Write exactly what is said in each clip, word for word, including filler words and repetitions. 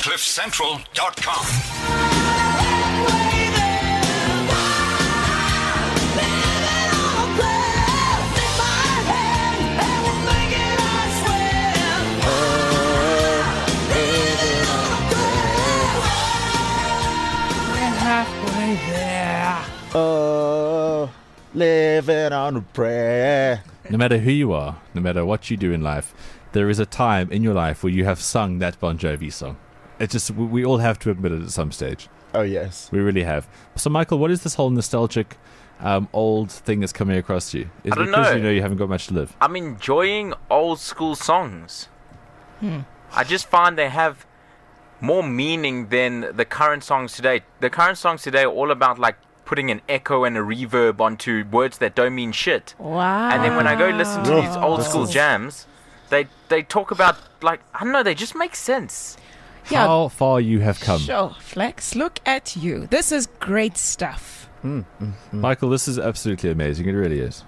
cliff central dot com. Halfway there. Oh, living on a prayer. No matter who you are, no matter what you do in life, there is a time in your life where you have sung that Bon Jovi song. It's just, we we all have to admit it at some stage. Oh, yes. We really have. So, Michael, what is this whole nostalgic um, old thing that's coming across you? Is I don't it because know. you know you haven't got much to live? I'm enjoying old school songs. Hmm. I just find they have more meaning than the current songs today. The current songs today are all about like putting an echo and a reverb onto words that don't mean shit. Wow. And then when I go listen to Oh, these old this school is- jams, they they talk about like I don't know, they just make sense. Yeah. How far you have come. Sure, Flex, look at you. This is great stuff. Mm, mm, mm. Michael, this is absolutely amazing. It really is.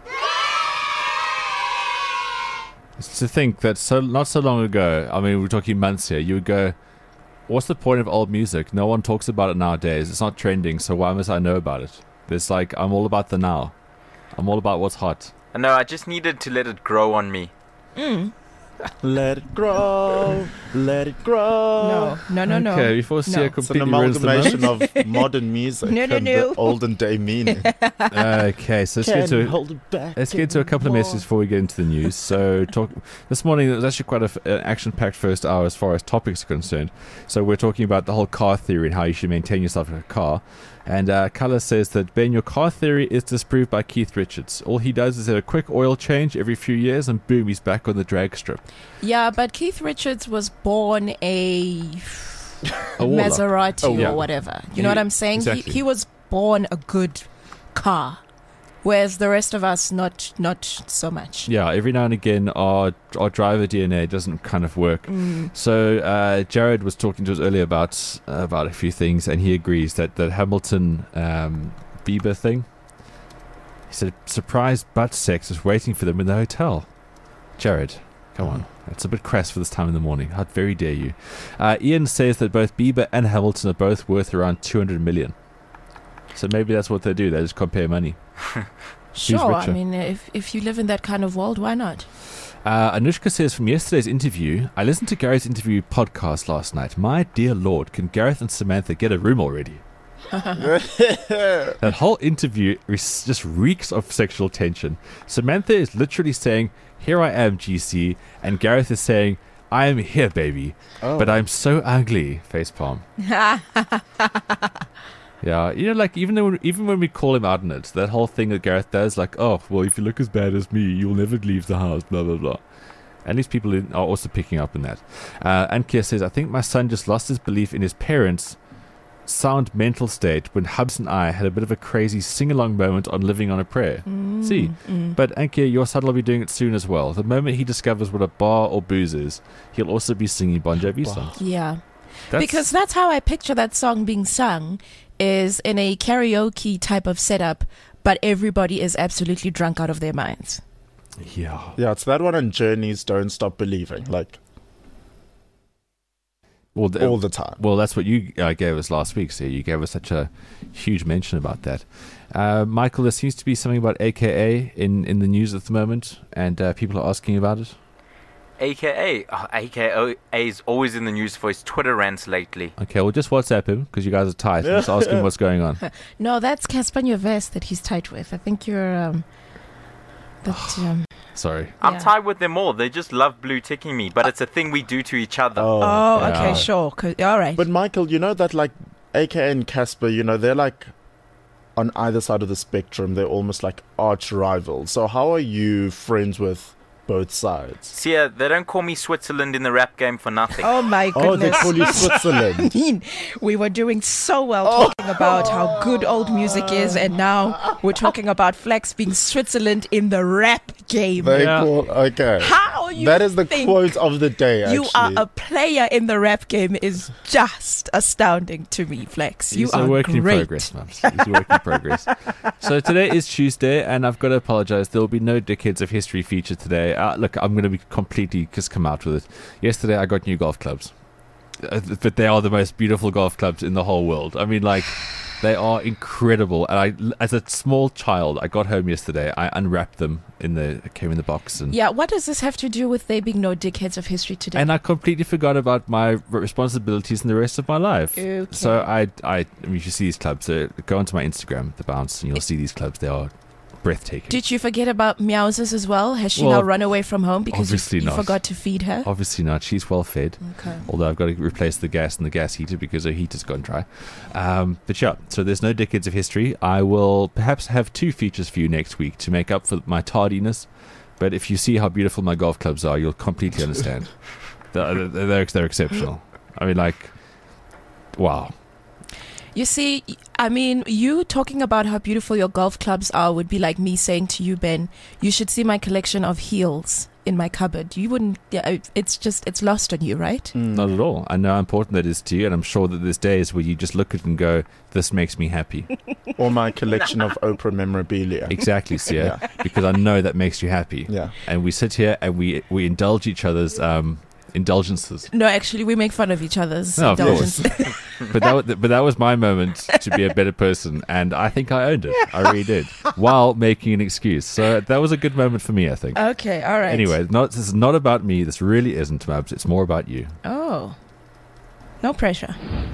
It's to think that so not so long ago, I mean, we're talking months here, you would go, what's the point of old music? No one talks about it nowadays. It's not trending, so why must I know about it? It's like, I'm all about the now. I'm all about what's hot. I know, I just needed to let it grow on me. Mm. Let it grow, let it grow. No, no, no, no. Okay, before Sia No. It's an completely ruins the amalgamation moment. of modern music No, no, and no. the olden day meaning. Okay, so let's get Can to hold it back Let's get to a couple of anymore. messages before we get into the news. So, talk this morning there was actually quite a f- an action-packed first hour as far as topics are concerned. So, we're talking about the whole car theory and how you should maintain yourself in a car. And uh, Kala says that, Ben, your car theory is disproved by Keith Richards. All he does is have a quick oil change every few years, and boom, he's back on the drag strip. Yeah, but Keith Richards was born a A warlock. Maserati Oh, or yeah. whatever. You Yeah, know what I'm saying? exactly. He, he was born a good car, whereas the rest of us, not not so much. Yeah, every now and again, our our driver D N A doesn't kind of work. Mm. So uh, Jared was talking to us earlier about uh, about a few things, and he agrees that that Hamilton um, Bieber thing. He said surprise butt sex is waiting for them in the hotel. Jared, come on, it's a bit crass for this time in the morning. How very dare you? Uh, Ian says that both Bieber and Hamilton are both worth around two hundred million. So maybe that's what they do. They just compare money. Sure, I richer? mean, if if you live in that kind of world, why not? Uh, Anushka says from yesterday's interview, I listened to Gareth's interview podcast last night. My dear Lord, can Gareth and Samantha get a room already? That whole interview res- just reeks of sexual tension. Samantha is literally saying, "Here I am, G C," and Gareth is saying, "I am here, baby, Oh. but I'm so ugly." Facepalm. Yeah, you know, like even though even when we call him out on it, that whole thing that Gareth does, like, "Oh, well, if you look as bad as me, you'll never leave the house." Blah blah blah. And these people are also picking up on that. Uh, Ankia says, "I think my son just lost his belief in his parents' sound mental state when Hubs and I had a bit of a crazy sing-along moment on Living on a Prayer." Mm, See, mm. but Ankia, your son will be doing it soon as well. The moment he discovers what a bar or booze is, he'll also be singing Bon Jovi Wow. songs. Yeah, That's, because that's how I picture that song being sung, is in a karaoke type of setup, but everybody is absolutely drunk out of their minds. yeah. Yeah, it's that one on Journeys, Don't Stop Believing, like Well, the, all the time. Well, that's what you uh, gave us last week, so you gave us such a huge mention about that. Uh, Michael, there seems to be something about A K A in, in the news at the moment, and uh, people are asking about it. A K A, oh, A K A is always in the news for his Twitter rants lately. Okay, well, just WhatsApp him, because you guys are tight, and just ask him what's going on. No, that's Casper Vest that he's tight with. I think you're um, that um, Sorry. I'm Yeah. tied with them all. They just love blue ticking me, but it's a thing we do to each other. Oh. Oh, Yeah. okay, sure. 'Cause- all right. But Michael, you know that like A K A and Casper, you know, they're like on either side of the spectrum. They're almost like arch rivals. So how are you friends with both sides? See, uh, they don't call me Switzerland in the rap game for nothing. Oh my Oh, they goodness. call you Switzerland. mean, we were doing so well talking about how good old music is, and now we're talking about Flex being Switzerland in the rap game. They Yeah. call okay. How you That is the think quote of the day. Actually, you are a player in the rap game is just astounding to me, Flex. You He's are a work in great. progress, man. He's a work in progress. So today is Tuesday, and I've got to apologize. There will be no Dickheads of History feature today. Uh, look, I'm going to be completely just come out with it. Yesterday, I got new golf clubs. uh, but they are the most beautiful golf clubs in the whole world. I mean, like, they are incredible. And I, as a small child, I got home yesterday. I unwrapped them in the it came in the box, and Yeah, what does this have to do with there being no dickheads of history today? and I completely forgot about my responsibilities in the rest of my life. Okay. So I, I, I mean, you should see these clubs. So go onto my Instagram, The Bounce, and you'll see these clubs. They are breathtaking. Did you forget about Meowses as well? Has she Well, now run away from home because you, obviously you not. forgot to feed her? Obviously not. She's well fed. Okay. Although I've got to replace the gas in the gas heater because her heater's gone dry. Um, but yeah, so there's no decades of history. I will perhaps have two features for you next week to make up for my tardiness. But if you see how beautiful my golf clubs are, you'll completely understand. they're, they're, they're exceptional. I mean, like, wow. You see, I mean, you talking about how beautiful your golf clubs are would be like me saying to you, Ben, you should see my collection of heels in my cupboard. You wouldn't, yeah, it's just, it's lost on you, right? Not at all. I know how important that is to you, and I'm sure that there's days where you just look at it and go, this makes me happy. Or my collection of Oprah memorabilia. Exactly, Sia, because I know that makes you happy. Yeah. And we sit here and we, we indulge each other's um, indulgences. No, actually, we make fun of each other's No, of indulgence. But that, wa- but that was my moment to be a better person, and I think I owned it. I really did, while making an excuse. So that was a good moment for me, I think. Okay, all right. Anyway, not, this is not about me. This really isn't, Mabs. It's more about you. Oh, no pressure.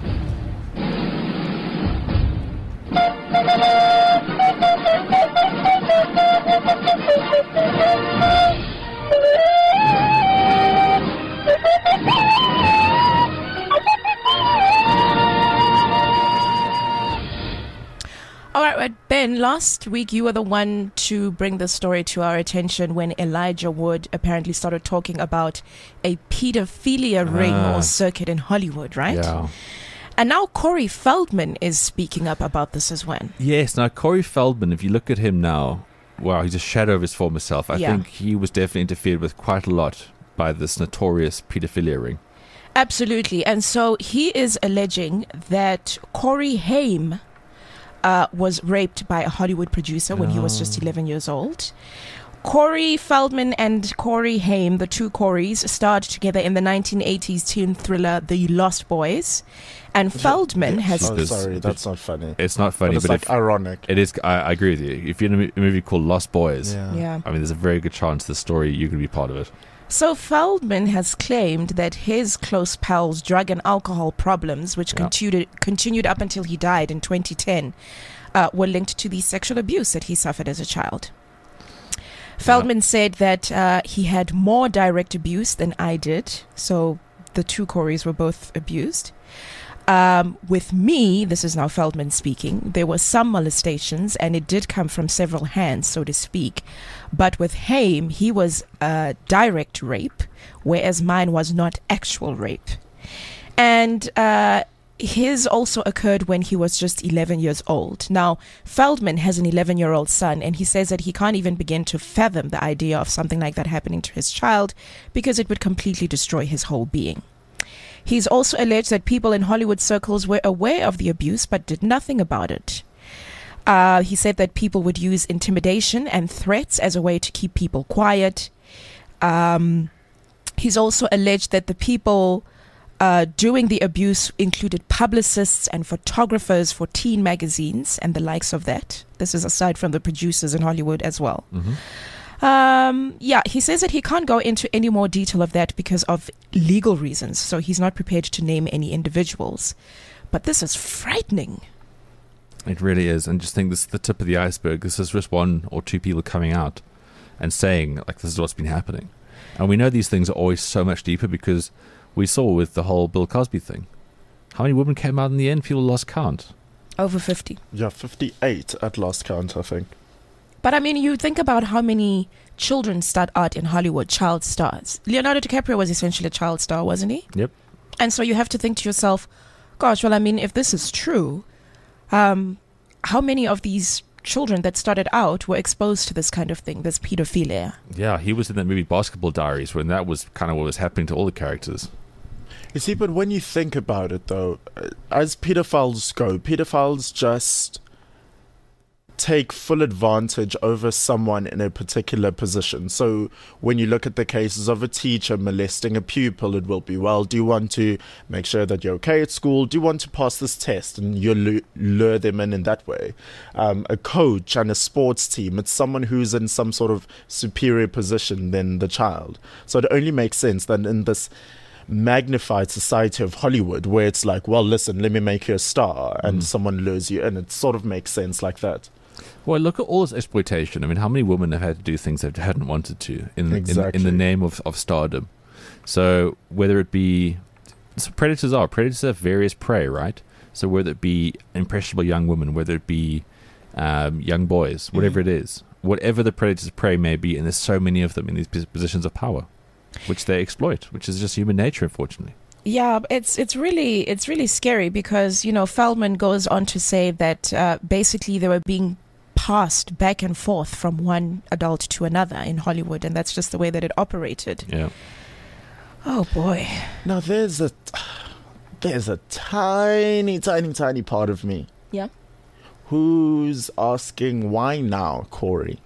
All right, right, Ben, last week you were the one to bring this story to our attention when Elijah Wood apparently started talking about a pedophilia ring Ah. or circuit in Hollywood, right? Yeah. And now Corey Feldman is speaking up about this as well. Yes. Now, Corey Feldman, if you look at him now, wow, he's a shadow of his former self. I Yeah. think he was definitely interfered with quite a lot by this notorious pedophilia ring. Absolutely. And so he is alleging that Corey Haim uh, was raped by a Hollywood producer when he was just eleven years old. Corey Feldman and Corey Haim, the two Coreys, starred together in the nineteen eighties teen thriller The Lost Boys. And Feldman has... Oh, This- sorry, that's not funny. It's not funny, But it's but like if, ironic. it is. I, I agree with you. If you're in a mo- a movie called Lost Boys, Yeah. Yeah. I mean, there's a very good chance the story you can be part of it. So Feldman has claimed that his close pals' drug and alcohol problems, which Yeah. continued continued up until he died in twenty ten, uh, were linked to the sexual abuse that he suffered as a child. Feldman said that uh, he had more direct abuse than I did. So the two Coreys were both abused. Um, with me, this is now Feldman speaking, there were some molestations and it did come from several hands, so to speak. But with Haim, he was uh, direct rape, whereas mine was not actual rape. And uh, his also occurred when he was just eleven years old. Now, Feldman has an eleven-year-old son, and he says that he can't even begin to fathom the idea of something like that happening to his child because it would completely destroy his whole being. He's also alleged that people in Hollywood circles were aware of the abuse but did nothing about it. Uh, he said that people would use intimidation and threats as a way to keep people quiet. Um, he's also alleged that the people uh, doing the abuse included publicists and photographers for teen magazines and the likes of that. This is aside from the producers in Hollywood as well. Mm-hmm. Um, yeah, he says that he can't go into any more detail of that because of legal reasons, so he's not prepared to name any individuals. But this is frightening. It really is. And just think this is the tip of the iceberg. This is just one or two people coming out and saying, like, this is what's been happening. And we know these things are always so much deeper because we saw with the whole Bill Cosby thing. How many women came out in the end? People lost count. Over fifty. Yeah, fifty-eight at last count, I think. But I mean, you think about how many children start out in Hollywood, child stars. Leonardo DiCaprio was essentially a child star, wasn't he? Yep. And so you have to think to yourself, gosh, well, I mean, if this is true, um, how many of these children that started out were exposed to this kind of thing, this pedophilia? Yeah, he was in that movie Basketball Diaries when that was kind of what was happening to all the characters. You see, but when you think about it, though, uh, as pedophiles go, pedophiles just take full advantage over someone in a particular position. So when you look at the cases of a teacher molesting a pupil, it will be, well, do you want to make sure that you're okay at school? Do you want to pass this test? And you lu- lure them in in that way. Um, a coach and a sports team, it's someone who's in some sort of superior position than the child. So it only makes sense that in this magnified society of Hollywood, where it's like, well, listen, let me make you a star, and Mm. someone lures you in, it sort of makes sense like that. Well, look at all this exploitation. I mean, how many women have had to do things they hadn't wanted to in Exactly. in, in the name of, of stardom? So whether it be, so predators are predators have various prey, right? So whether it be impressionable young women, whether it be um, young boys, whatever Mm-hmm. it is, whatever the predator's prey may be, and there's so many of them in these pos- positions of power, which they exploit, which is just human nature, unfortunately. Yeah, it's it's really it's really scary because, you know, Feldman goes on to say that uh, basically they were being passed back and forth from one adult to another in Hollywood, and that's just the way that it operated. Yeah. Oh boy. Now there's a there's a tiny, tiny, tiny part of me Yeah. who's asking why now, Corey?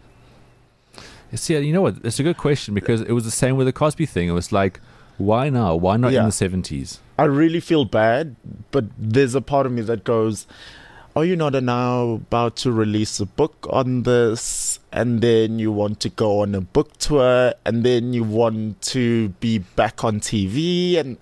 See, you know what? It's a good question because it was the same with the Cosby thing. It was like, why now? Why not Yeah. in the seventies? I really feel bad, but there's a part of me that goes, are you not now about to release a book on this? And then you want to go on a book tour, and then you want to be back on T V, and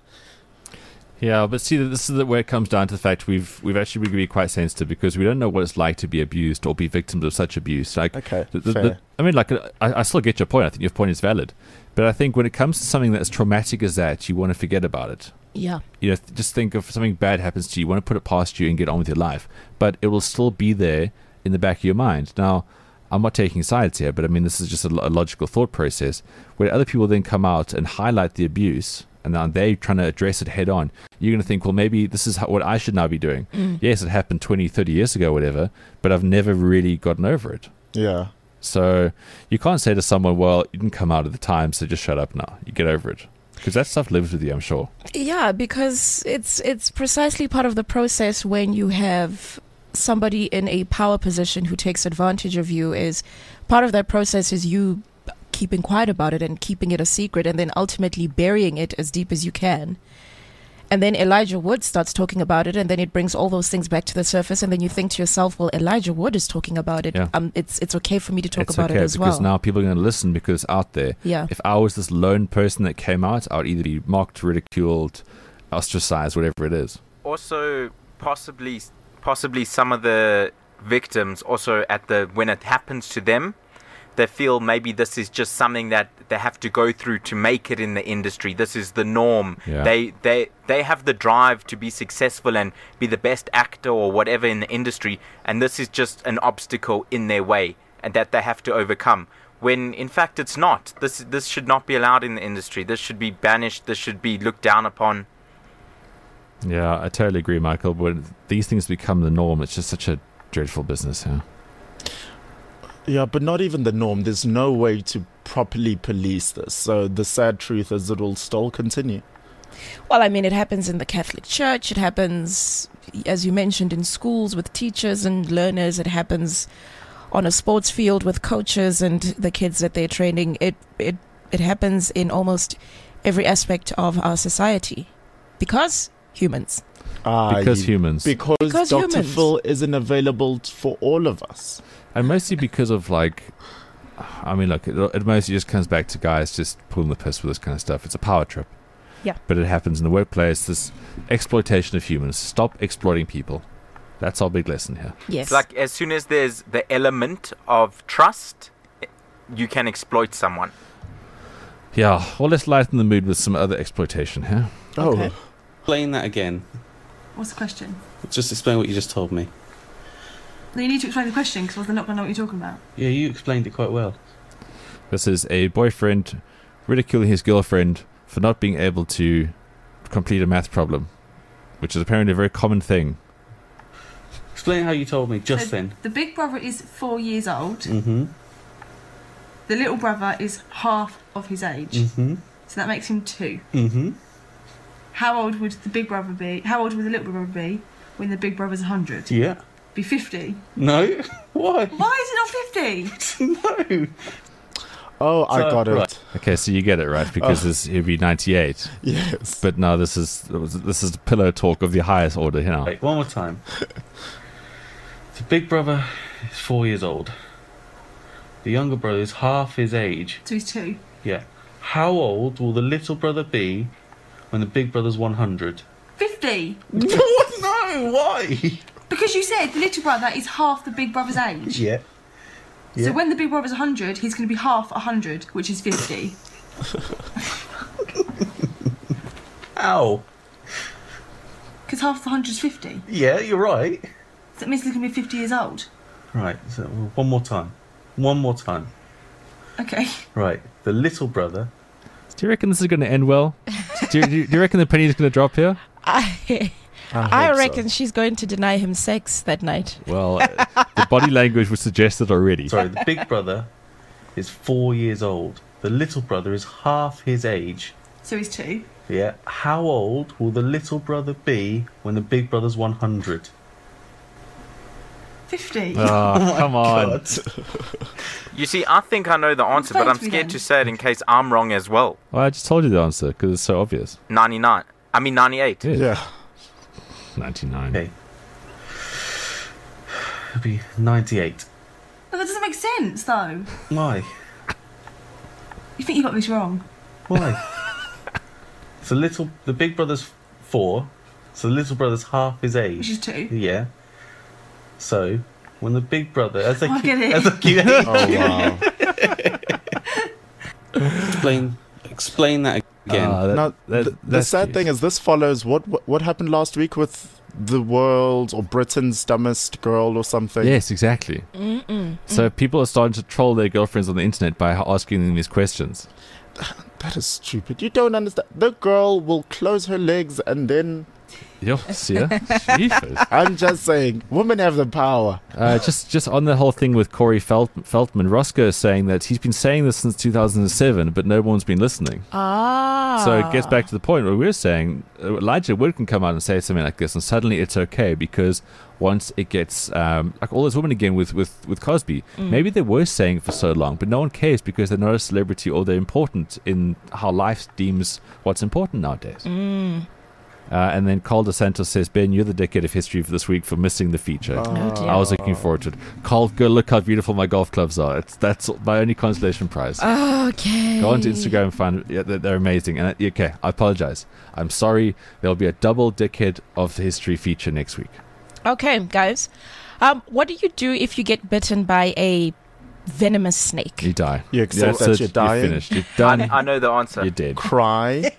Yeah, but see, this is the- where it comes down to the fact we've we've actually been really quite sensitive because we don't know what it's like to be abused or be victims of such abuse. Like, okay, the, the, fair. the, I mean, like, I, I still get your point. I think your point is valid, but I think when it comes to something that's traumatic as that, you want to forget about it. Yeah. You know, th- just think if something bad happens to you, you want to put it past you and get on with your life, but it will still be there in the back of your mind. Now, I'm not taking sides here, but I mean, this is just a, lo- a logical thought process where other people then come out and highlight the abuse, and now they're trying to address it head on. You're going to think, well, maybe this is how, what I should now be doing. Mm. Yes, it happened twenty, thirty years ago, whatever, but I've never really gotten over it. Yeah. So you can't say to someone, well, you didn't come out at the time, so just shut up now. You get over it. Because that stuff lives with you, I'm sure. Yeah, because it's it's precisely part of the process when you have somebody in a power position who takes advantage of you. Is part of that process is you keeping quiet about it and keeping it a secret, and then ultimately burying it as deep as you can. And then Elijah Wood starts talking about it, and then it brings all those things back to the surface, and then you think to yourself, well, Elijah Wood is talking about it. Yeah. Um, it's it's okay for me to talk It's about okay it as because well. now people are going to listen because it's out there. Yeah. If I was this lone person that came out, I would either be mocked, ridiculed, ostracized, whatever it is. Also, possibly, possibly some of the victims also at the when it happens to them, they feel maybe this is just something that they have to go through to make it in the industry. This is the norm. Yeah. They they they have the drive to be successful and be the best actor or whatever in the industry, and this is just an obstacle in their way and that they have to overcome. When in fact it's not. This this should not be allowed in the industry. This should be banished. This should be looked down upon. Yeah, I totally agree, Michael. When these things become the norm, it's just such a dreadful business. Yeah. Yeah, but not even the norm. There's no way to properly police this. So the sad truth is it will still continue. Well, I mean, it happens in the Catholic Church. It happens, as you mentioned, in schools with teachers and learners. It happens on a sports field with coaches and the kids that they're training. It it it happens in almost every aspect of our society because humans. Ah, Because you- humans. Because, Because Doctor humans. Phil isn't available t- for all of us. And mostly because of, like, I mean, look, it, it mostly just comes back to guys just pulling the piss with this kind of stuff. It's a power trip. Yeah. But it happens in the workplace, this exploitation of humans. Stop exploiting people. That's our big lesson here. Yes. It's like as soon as there's the element of trust, you can exploit someone. Yeah, well, let's lighten the mood with some other exploitation here. Okay. Oh, Explain that again. What's the question? Just explain what you just told me. No, you need to explain the question because they're not going to know what you're talking about. Yeah, you explained it quite well. This is a boyfriend ridiculing his girlfriend for not being able to complete a math problem, which is apparently a very common thing. Explain how you told me just So then. the big brother is four years old. Mm-hmm. The little brother is half of his age. Mm-hmm. So that makes him two. Mm-hmm. How old would the big brother be? How old would the little brother be when the big brother's one hundred? Yeah. be fifty. No. Why? Why is it not fifty? No. Oh, I So, got it. right. Okay, so you get it right because Oh. this it'd be ninety-eight. Yes. But no, this is this is pillow talk of the highest order here. Wait, one more time. The big brother is four years old. The younger brother is half his age. So he's two. Yeah. How old will the little brother be when the big brother's one hundred? fifty. What? No, why? Because you said the little brother is half the big brother's age. Yeah. So Yeah. when the big brother's one hundred, he's going to be half one hundred, which is fifty. Ow. Because half the one hundred is fifty. Yeah, you're right. So that means he's going to be fifty years old. Right, so one more time. One more time. Okay. Right, the little brother. Do you reckon this is going to end well? do, you, do you reckon the penny's going to drop here? I, I, I hope so. reckon she's going to deny him sex that night. Well, uh, the body language was suggested already. Sorry, the big brother is four years old. The little brother is half his age. So he's two. Yeah. How old will the little brother be when the big brother's one hundred? fifty. Oh, come on. You see, I think I know the answer, but Explain I'm to me scared then. to say it in case I'm wrong as well. Well, I just told you the answer because it's so obvious. ninety-nine. I mean, ninety-eight. Yeah. Yeah. ninety-nine. Okay. It'll be ninety-eight. No, that doesn't make sense, though. Why? You think you got this wrong? Why? So little, the big brother's four, so the little brother's half his Which age. is two. Yeah. So when the big brother, as I I keep, get it. as I keep Oh wow. explain, explain that again. Ah, that- Now, that- the, the that's sad cute. thing is, this follows what, what what happened last week with the world or Britain's dumbest girl or something. Yes, exactly. Mm-mm. So people are starting to troll their girlfriends on the internet by asking them these questions. That is stupid. You don't understand. The girl will close her legs and then. Yo, see ya? Jeepers. I'm just saying, women have the power. Uh, just, just on the whole thing with Corey Felt- Feltman, Roscoe is saying that he's been saying this since two thousand seven, but no one's been listening. Ah. So it gets back to the point where we're saying uh, Elijah Wood can come out and say something like this, and suddenly it's okay because once it gets um, like all those women again with with with Cosby, Mm. maybe they were saying it for so long, but no one cares because they're not a celebrity or they're important in how life deems what's important nowadays. Mm. Uh, and then Carl DeSantos says, Ben, you're the dickhead of history for this week for missing the feature. Oh, dear. I was looking forward to it. Carl, go look how beautiful my golf clubs are. It's, that's my only consolation prize. Okay. Go onto Instagram and find yeah, they're, they're amazing. And uh, okay, I apologize. I'm sorry. There'll be a double dickhead of the history feature next week. Okay, guys. Um, what do you do if you get bitten by a venomous snake? You die. You accept That's that it. you're dying? You're finished. You're done. I, I know the answer. You're dead. Cry.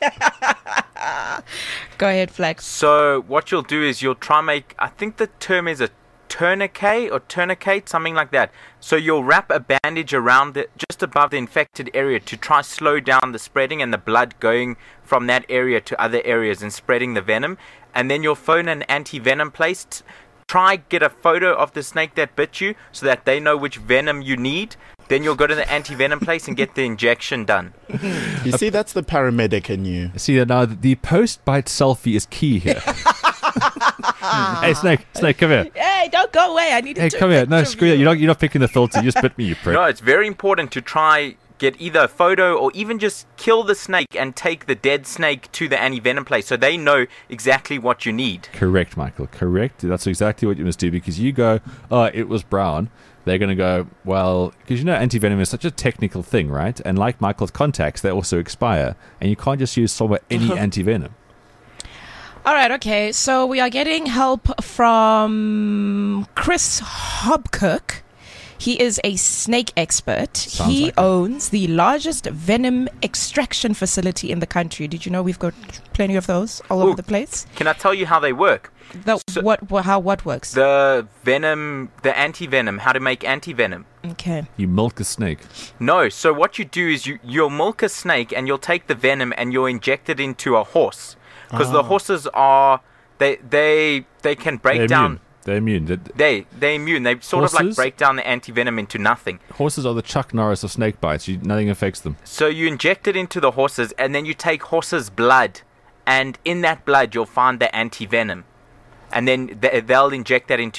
Go ahead, Flex. So what you'll do is you'll try make, I think the term is a tourniquet or tourniquet, something like that. So you'll wrap a bandage around it just above the infected area to try slow down the spreading and the blood going from that area to other areas and spreading the venom. And then you'll phone an anti-venom place. T- try get a photo of the snake that bit you so that they know which venom you need. Then you'll go to the anti-venom place and get the injection done. You see, that's the paramedic in you. See, now the post-bite selfie is key here. Hey, Snake, Snake, come here. Hey, don't go away. I need to Hey, take come a here. No, picture of screw it. you. You're not, you're not picking the filter. You just bit me, you prick. No, it's very important to try get either a photo or even just kill the snake and take the dead snake to the anti-venom place so they know exactly what you need. Correct, Michael. Correct. That's exactly what you must do because you go, oh, it was brown. They're going to go, well, because you know anti-venom is such a technical thing, right? And like Michael's contacts, they also expire. And you can't just use somewhere any anti-venom. All right, okay. So we are getting help from Chris Hobkirk. He is a snake expert. Sounds he like it. owns the largest venom extraction facility in the country. Did you know we've got plenty of those all Ooh. over the place? Can I tell you how they work? The, So- what, what? How? What works? The venom, the anti-venom, how to make anti-venom. Okay. You milk a snake. No, so what you do is you, you'll milk a snake and you'll take the venom and you'll inject it into a horse. Because the Ah. horses are, they they they can break They're down, immune. They're immune. They- they, they're immune. They sort of like Horses? break down the anti-venom into nothing. Horses are the Chuck Norris of snake bites. You, nothing affects them. So you inject it into the horses and then you take horses' blood. And in that blood you'll find the anti-venom. And then th- they'll inject that into you.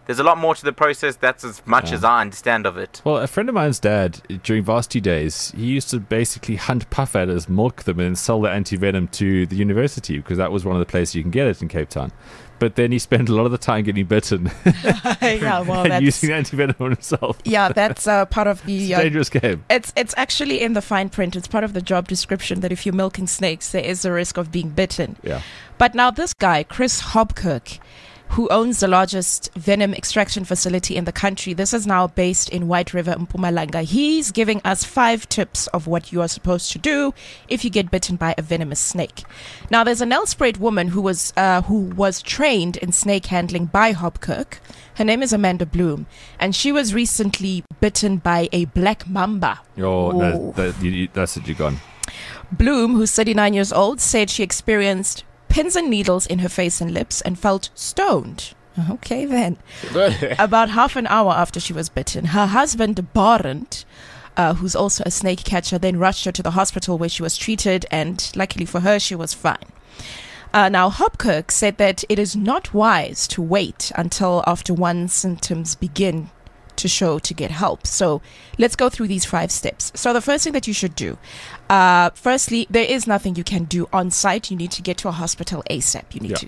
there's a lot more to the process. That's as much Yeah. as I understand of it. Well, a friend of mine's dad, during varsity days, he used to basically hunt puff adders, milk them, and then sell the anti-venom to the university because that was one of the places you can get it in Cape Town. But then he spent a lot of the time getting bitten yeah, well, and that's using anti-venom on himself. yeah, that's uh, part of It's the. a Uh, dangerous game. it's it's actually in the fine print. It's part of the job description that if you're milking snakes, there is a risk of being bitten. Yeah. But now this guy, Chris Hobkirk, who owns the largest venom extraction facility in the country. This is now based in White River, Mpumalanga. He's giving us five tips of what you are supposed to do if you get bitten by a venomous snake. Now, there's a Nelspruit woman who was uh, who was trained in snake handling by Hobkirk. Her name is Amanda Bloom, and she was recently bitten by a black mamba. Oh, Ooh. that, that, you, you, that's it, you're gone. Bloom, who's thirty-nine years old, said she experienced pins and needles in her face and lips and felt stoned. Okay, then. About half an hour after she was bitten, her husband, Barent, uh, who's also a snake catcher, then rushed her to the hospital where she was treated, and luckily for her, she was fine. Uh, now, Hopkirk said that it is not wise to wait until after one's symptoms begin to show to get help. So let's go through these five steps. So the first thing that you should do, uh, firstly, there is nothing you can do on site. You need to get to a hospital ASAP. You need Yeah. to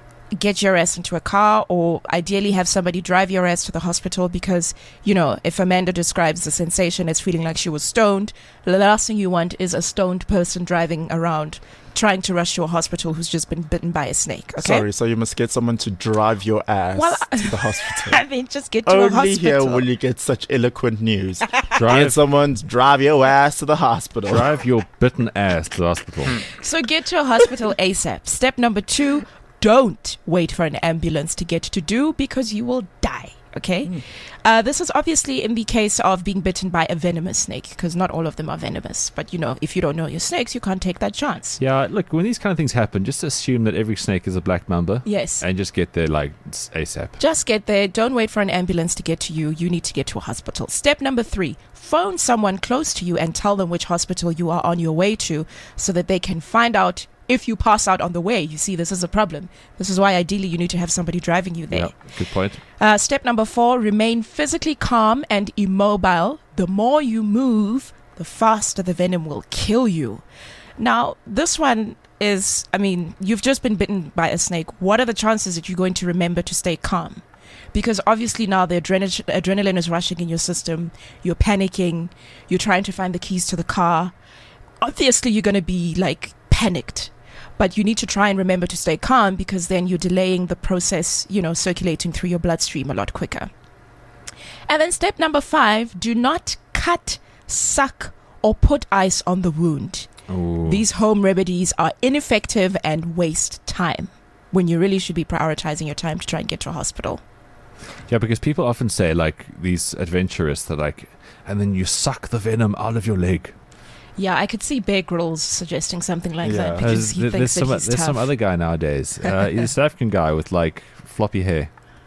get your ass into a car, or ideally have somebody drive your ass to the hospital, because, you know, if Amanda describes the sensation as feeling like she was stoned, the last thing you want is a stoned person driving around trying to rush to a hospital who's just been bitten by a snake. Okay. Sorry, so you must get someone to drive your ass Well, to the hospital. I mean, just get to a Only hospital. here will you get such eloquent news. Get Drive, someone to drive your ass to the hospital. drive your bitten ass to the hospital. So get to a hospital ASAP. Step number two, don't wait for an ambulance to get to do, because you will die. Okay? Mm. Uh, this is obviously in the case of being bitten by a venomous snake, because not all of them are venomous. But, you know, if you don't know your snakes, you can't take that chance. Yeah, look, when these kind of things happen, just assume that every snake is a black mamba Yes. and just get there like ASAP. Just get there. Don't wait for an ambulance to get to you. You need to get to a hospital. Step number three, phone someone close to you and tell them which hospital you are on your way to, so that they can find out if you pass out on the way. You see, this is a problem. This is why ideally you need to have somebody driving you there. Yeah, good point. Uh, step number four, remain physically calm and immobile. The more you move, the faster the venom will kill you. Now, this one is, I mean, you've just been bitten by a snake. What are the chances that you're going to remember to stay calm? Because obviously now the adrenal- adrenaline is rushing in your system. You're panicking. You're trying to find the keys to the car. Obviously, you're going to be like panicked. But you need to try and remember to stay calm, because then you're delaying the process, you know, circulating through your bloodstream a lot quicker. And then step number five, do not cut, suck, or put ice on the wound. Ooh. These home remedies are ineffective and waste time, when you really should be prioritizing your time to try and get to a hospital. Yeah, because people often say, like, these adventurists, that like, and then you suck the venom out of your leg. Yeah, I could see Bear Grylls suggesting something like Yeah. that, because There's, he there- thinks there's that some, he's there's tough. some other guy nowadays. Uh, he's a South African guy with like floppy hair.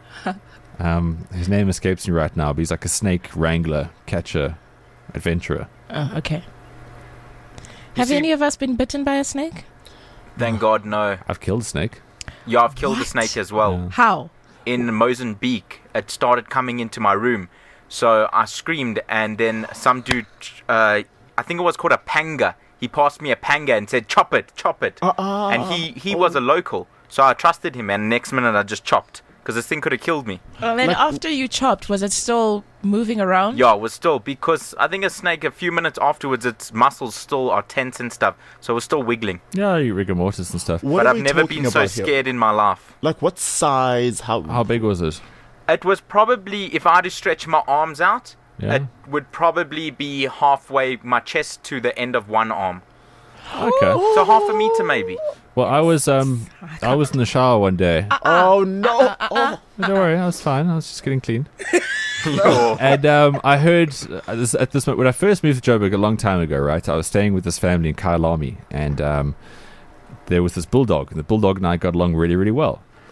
Um, his name escapes me right now, but he's like a snake wrangler, catcher, adventurer. Oh, okay. You Have see- any of us been bitten by a snake? Thank God, no. I've killed a snake. Yeah, I've killed a What? snake as well. Yeah. How? In Mozambique, it started coming into my room. So I screamed, and then some dude, uh, I think it was called a panga. He passed me a panga and said, chop it, chop it. Uh-uh. and he, he was a local. So I trusted him, and next minute I just chopped. Because this thing could have killed me. And then Like- after you chopped, was it still moving around? Yeah, it was still, because I think a snake, a few minutes afterwards, its muscles still are tense and stuff. So it was still wiggling. Yeah, you rigor mortis and stuff. What but are I've we never talking been so about here? scared in my life. Like what size? How? How big was it? It was probably, if I had to stretch my arms out, Yeah. it would probably be halfway my chest to the end of one arm. Okay. So half a meter maybe. Well, I was um, I was in the shower one day. Oh no! Oh. Don't worry, I was fine. I was just getting clean. Oh. And um, I heard uh, this, at this moment, when I first moved to Joburg a long time ago, right? I was staying with this family in Kyalami, and um, there was this bulldog, and the bulldog and I got along really, really well.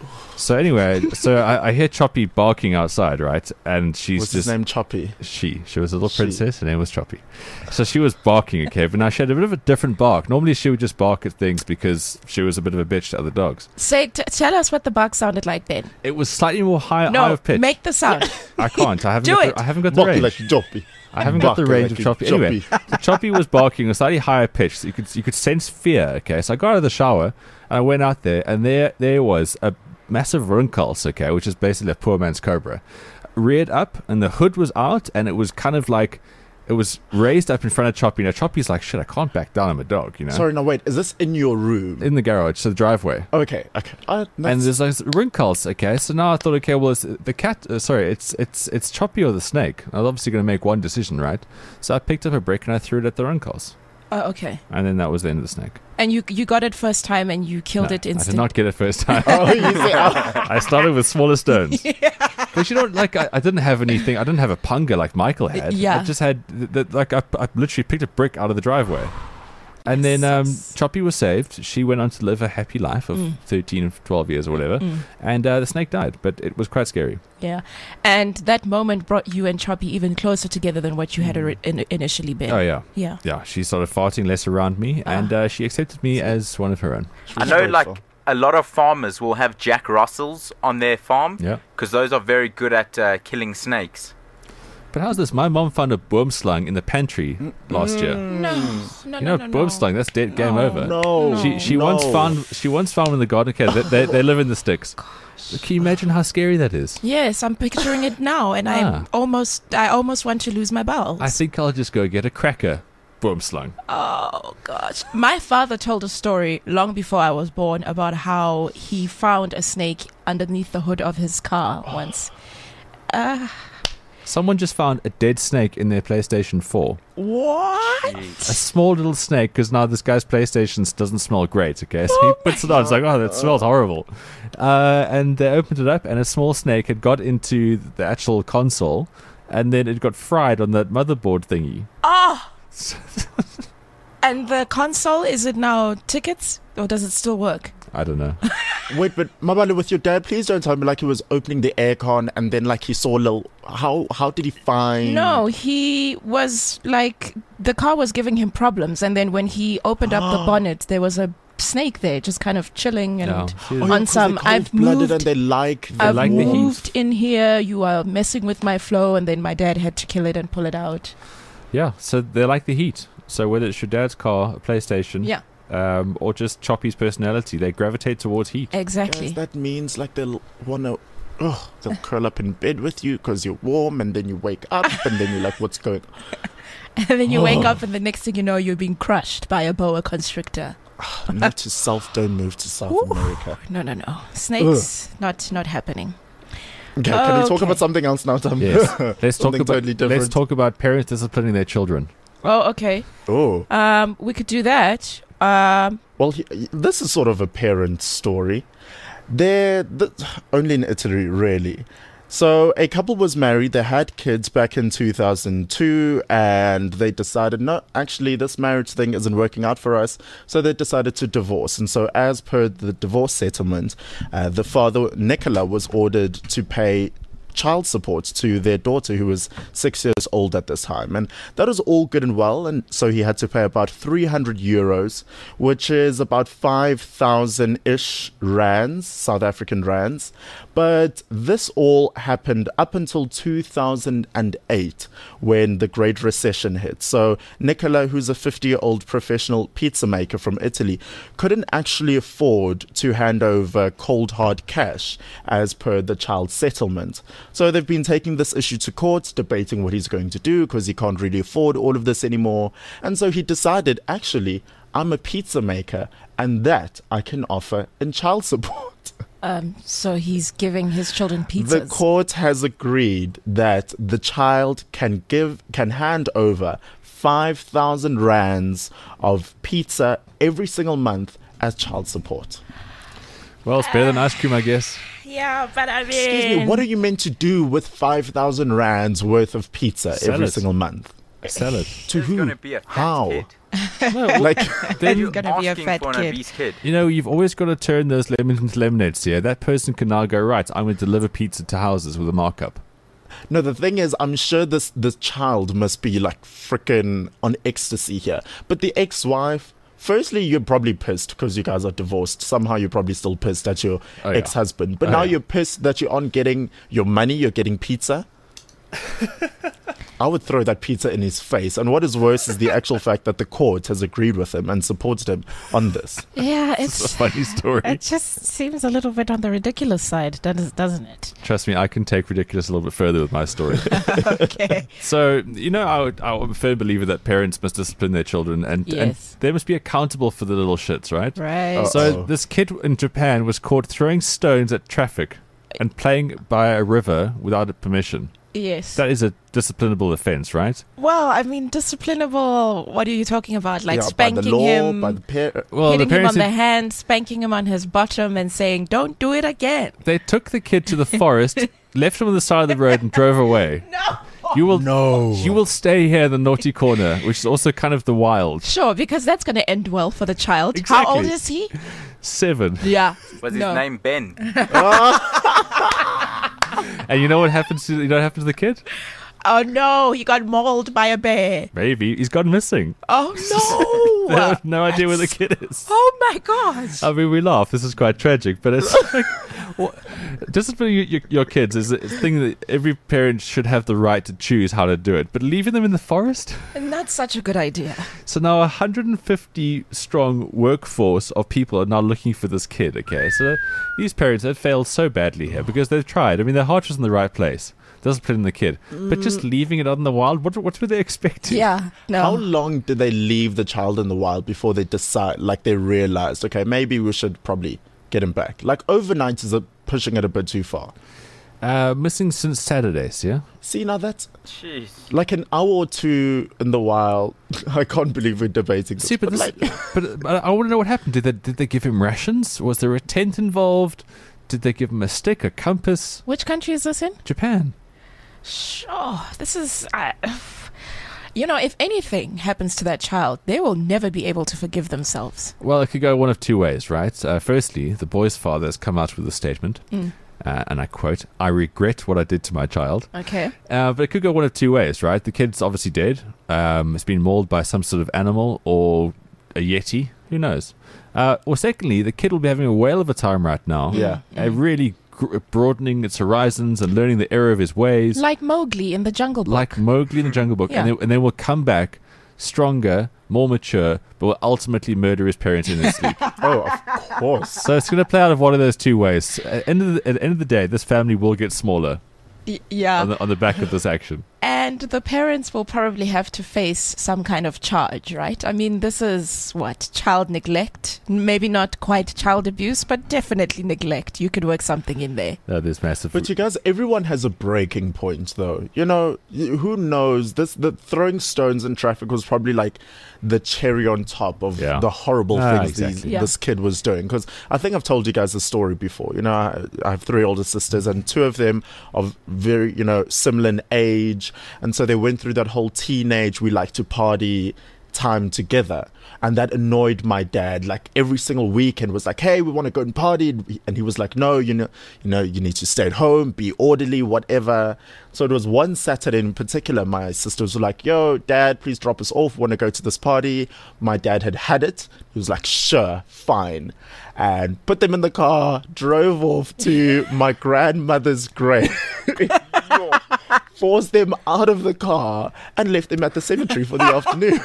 So anyway, so I, I hear Choppy barking outside, right? And she's What's just his name? Choppy. she. She was a little She. princess. Her name was Choppy. So she was barking, okay, but now she had a bit of a different bark. Normally she would just bark at things because she was a bit of a bitch to other dogs. Say, t- tell us what the bark sounded like then. It was slightly more high, high No, of pitch. make the sound. I can't. I haven't. Do got it. the, I haven't got the Bark range. like Choppy. I haven't got the Bark range like of Choppy. Anyway, Choppy. so Choppy was barking a slightly higher pitch, so you could you could sense fear. Okay, so I got out of the shower and I went out there, and there there was a massive runkuls, okay, which is basically a poor man's cobra, reared up, and the hood was out, and it was kind of like it was raised up in front of Choppy. Now Choppy's like, shit, I can't back down. I'm a dog, you know. Sorry, no, wait. Is this in your room? In the garage, so the driveway. Okay, okay. Uh, And that's- there's like runkuls, okay. So now I thought, okay, well, it's the cat. Uh, sorry, it's it's it's Choppy or the snake. I was obviously going to make one decision, right? So I picked up a brick and I threw it at the runkuls, Oh, okay. and then that was the end of the snake. And you you got it first time and you killed No, it I did instantly. not get it first time. oh, you say, oh, I started with smaller stones. But you know, like I, I didn't have anything. I didn't have a punga like Michael had. Yeah. I just had the, the, like I, I literally picked a brick out of the driveway. And then um, Yes. Choppy was saved. She went on to live a happy life of Mm. thirteen, twelve years or whatever. Mm, And uh, the snake died, but it was quite scary. yeah. And that moment brought you and Choppy even closer together than what you had ori- in- initially been. Oh, yeah. Yeah. Yeah, she started farting less around me, Ah. and uh, she accepted me as one of her own. she I was know, grateful. like, a lot of farmers will have Jack Russells on their farm Yeah. because those are very good at uh, killing snakes. But how's this? My mom found a boomslang in the pantry last year. No, no, You no, know, no, no. boomslang, that's dead, game No. over. No, She she no. once found she once found one in the garden. Okay, they, they, they live in the sticks. Can you imagine how scary that is? Yes, I'm picturing it now, and Ah. I'm almost, I almost want to lose my bowels. I think I'll just go get a cracker boomslang. Oh gosh. My father told a story long before I was born about how he found a snake underneath the hood of his car once. Uh, Someone just found a dead snake in their PlayStation four. what? A small little snake, because now this guy's PlayStation doesn't smell great, okay? So he puts it on, it's like, oh, that smells horrible. Uh, and they opened it up, and a small snake had got into the actual console, and then it got fried on that motherboard thingy. Oh! And the console, is it now tickets? Or does it still work? I don't know. Wait, but Mabale, with your dad, please don't tell me like he was opening the aircon and then like he saw a little. How how did he find? No, he was like, the car was giving him problems, and then when he opened up the bonnet, there was a snake there just kind of chilling and No. Oh, yeah, on 'cause some, they're I've cold-blooded moved- and they like. The I've like the heat. moved in here, you are messing with my flow, and then my dad had to kill it and pull it out. Yeah, so they like the heat. So whether it's your dad's car, a PlayStation, Yeah, um, or just Choppy's personality, they gravitate towards heat. exactly. Guys, that means like they'll wanna. Oh, they'll curl up in bed with you because you're warm, and then you wake up, and then you're like, "What's going?" And then you wake up, and the next thing you know, you're being crushed by a boa constrictor. Not to South. Don't move to South Ooh. America. No, no, no. Snakes, not not happening. Okay, can we talk Okay. about something else now, Tom? Yes. Let's talk Something about totally different. let's talk about parents disciplining their children. Oh, okay. Oh, Um, we could do that. Um, well, he, this is sort of a parent story. They're th- only in Italy, really. So a couple was married. They had kids back in two thousand two, and they decided, no, actually, this marriage thing isn't working out for us. So they decided to divorce. And so, as per the divorce settlement, uh, the father, Nicola, was ordered to pay child support to their daughter, who was six years old at this time. And that was all good and well. And so he had to pay about three hundred euros, which is about five thousand ish rands, South African rands. But this all happened up until two thousand eight, when the Great Recession hit. So Nicola, who's a fifty-year-old professional pizza maker from Italy, couldn't actually afford to hand over cold hard cash as per the child settlement. So they've been taking this issue to court, debating what he's going to do because he can't really afford all of this anymore. And so he decided, actually, I'm a pizza maker, and that I can offer in child support. um, so he's giving his children pizzas. The court has agreed that the child can give can hand over five thousand rands of pizza every single month as child support. Well, it's better than ice cream, I guess. Yeah, but I mean, Excuse me, what are you meant to do with five thousand rands worth of pizza Sell every it. Single month? Sell it. To There's who? going to be a fat How? kid. Like, Then He's gonna be a asking fat for an kid. obese kid. You know, you've always got to turn those lemons into lemonades here. That person can now go, right, I'm going to deliver pizza to houses with a markup. no, the thing is, I'm sure this this child must be like freaking on ecstasy here. But the ex-wife, firstly, you're probably pissed because you guys are divorced. Somehow you're probably still pissed at your Oh, yeah. ex-husband. But Oh, now yeah. you're pissed that you aren't getting your money, you're getting pizza. I would throw that pizza in his face. And what is worse is the actual fact that the court has agreed with him and supported him on this. Yeah, It's a it's funny story. it just seems a little bit on the ridiculous side, does- doesn't it? Trust me, I can take ridiculous a little bit further with my story. Okay. So, So, you know, I would, I'm a firm believer that parents must discipline their children and, and Yes. they must be accountable for the little shits, right? right. Uh, So, Uh-oh. this kid in Japan was caught throwing stones at traffic and playing by a river without permission. yes. That is a disciplinable offense, right? Well, I mean, disciplinable. What are you talking about? Like Yeah, by spanking the law, him, by the par- Well, hitting the him parents on the did- hand, spanking him on his bottom, and saying, "Don't do it again." they took the kid to the forest, left him on the side of the road, and drove away. No. You will, No. you will stay here in the naughty corner, which is also kind of the wild. Sure, because that's going to end well for the child. How old Exactly. is he? Seven. Yeah. Was his No. name Ben? And you know what happens to you know what happened to the kid? Oh no, he got mauled by a bear. Maybe he's gone missing. Oh They no. have no idea where the kid is. Oh my gosh. I mean, we laugh. This is quite tragic, but it's like, well, disciplining your, your, your kids is a is a thing that every parent should have the right to choose how to do it. But leaving them in the forest? And that's such a good idea. So now a one hundred fifty strong workforce of people are now looking for this kid, okay? So these parents have failed so badly here because they've tried. I mean, their heart was in the right place. Disciplining the kid. But just leaving it out in the wild, what, what were they expecting? Yeah. No. How long did they leave the child in the wild before they decide, like they realized, okay, maybe we should probably get him back? Like overnight is a, pushing it a bit too far. Uh, missing since Saturdays, yeah? See, now that's Jeez. like an hour or two in the wild. I can't believe we're debating this. See, but, this, like, but, but I want to know what happened. Did they, did they give him rations? Was there a tent involved? Did they give him a stick, a compass? Which country is this in? Japan. Sure. This is. Uh, you know, if anything happens to that child, they will never be able to forgive themselves. Well, it could go one of two ways, right? Uh, firstly, the boy's father has come out with a statement, Mm. uh, and I quote, "I regret what I did to my child." Okay. Uh, but it could go one of two ways, right? The kid's obviously dead. Um, it's been mauled by some sort of animal or a yeti. Who knows? Uh, or secondly, the kid will be having a whale of a time right now. Yeah. Uh, really gr- broadening its horizons and learning the error of his ways. Like Mowgli in the Jungle Book. Like Mowgli in the Jungle Book. And, Yeah. then, and then will come back stronger, more mature, but will ultimately murder his parents in his sleep. oh, of course. So it's going to play out of one of those two ways. At the end of the, at the, end of the day, this family will get smaller Y- yeah. on the, on the back of this action. And the parents will probably have to face some kind of charge, right? I mean, this is what? Child neglect? Maybe not quite child abuse, but definitely neglect. You could work something in there. Uh, there's massive. But you guys, everyone has a breaking point, though. You know, y- who knows? This the throwing stones in traffic was probably like the cherry on top of Yeah. the horrible Ah, things exactly. these, Yeah. this kid was doing. Because I think I've told you guys the story before. You know, I, I have three older sisters, and two of them are very, you know, similar in age, and so they went through that whole teenage we like to party time together, and that annoyed my dad. Like every single weekend was like, hey, we want to go and party, and he was like, no, you know you know you need to stay at home, be orderly, whatever. So it was one Saturday in particular, my sisters were like, yo, dad, please drop us off, want to go to this party. My dad had had it. He was like, sure, fine, and put them in the car, drove off to my grandmother's grave, forced them out of the car, and left them at the cemetery for the afternoon.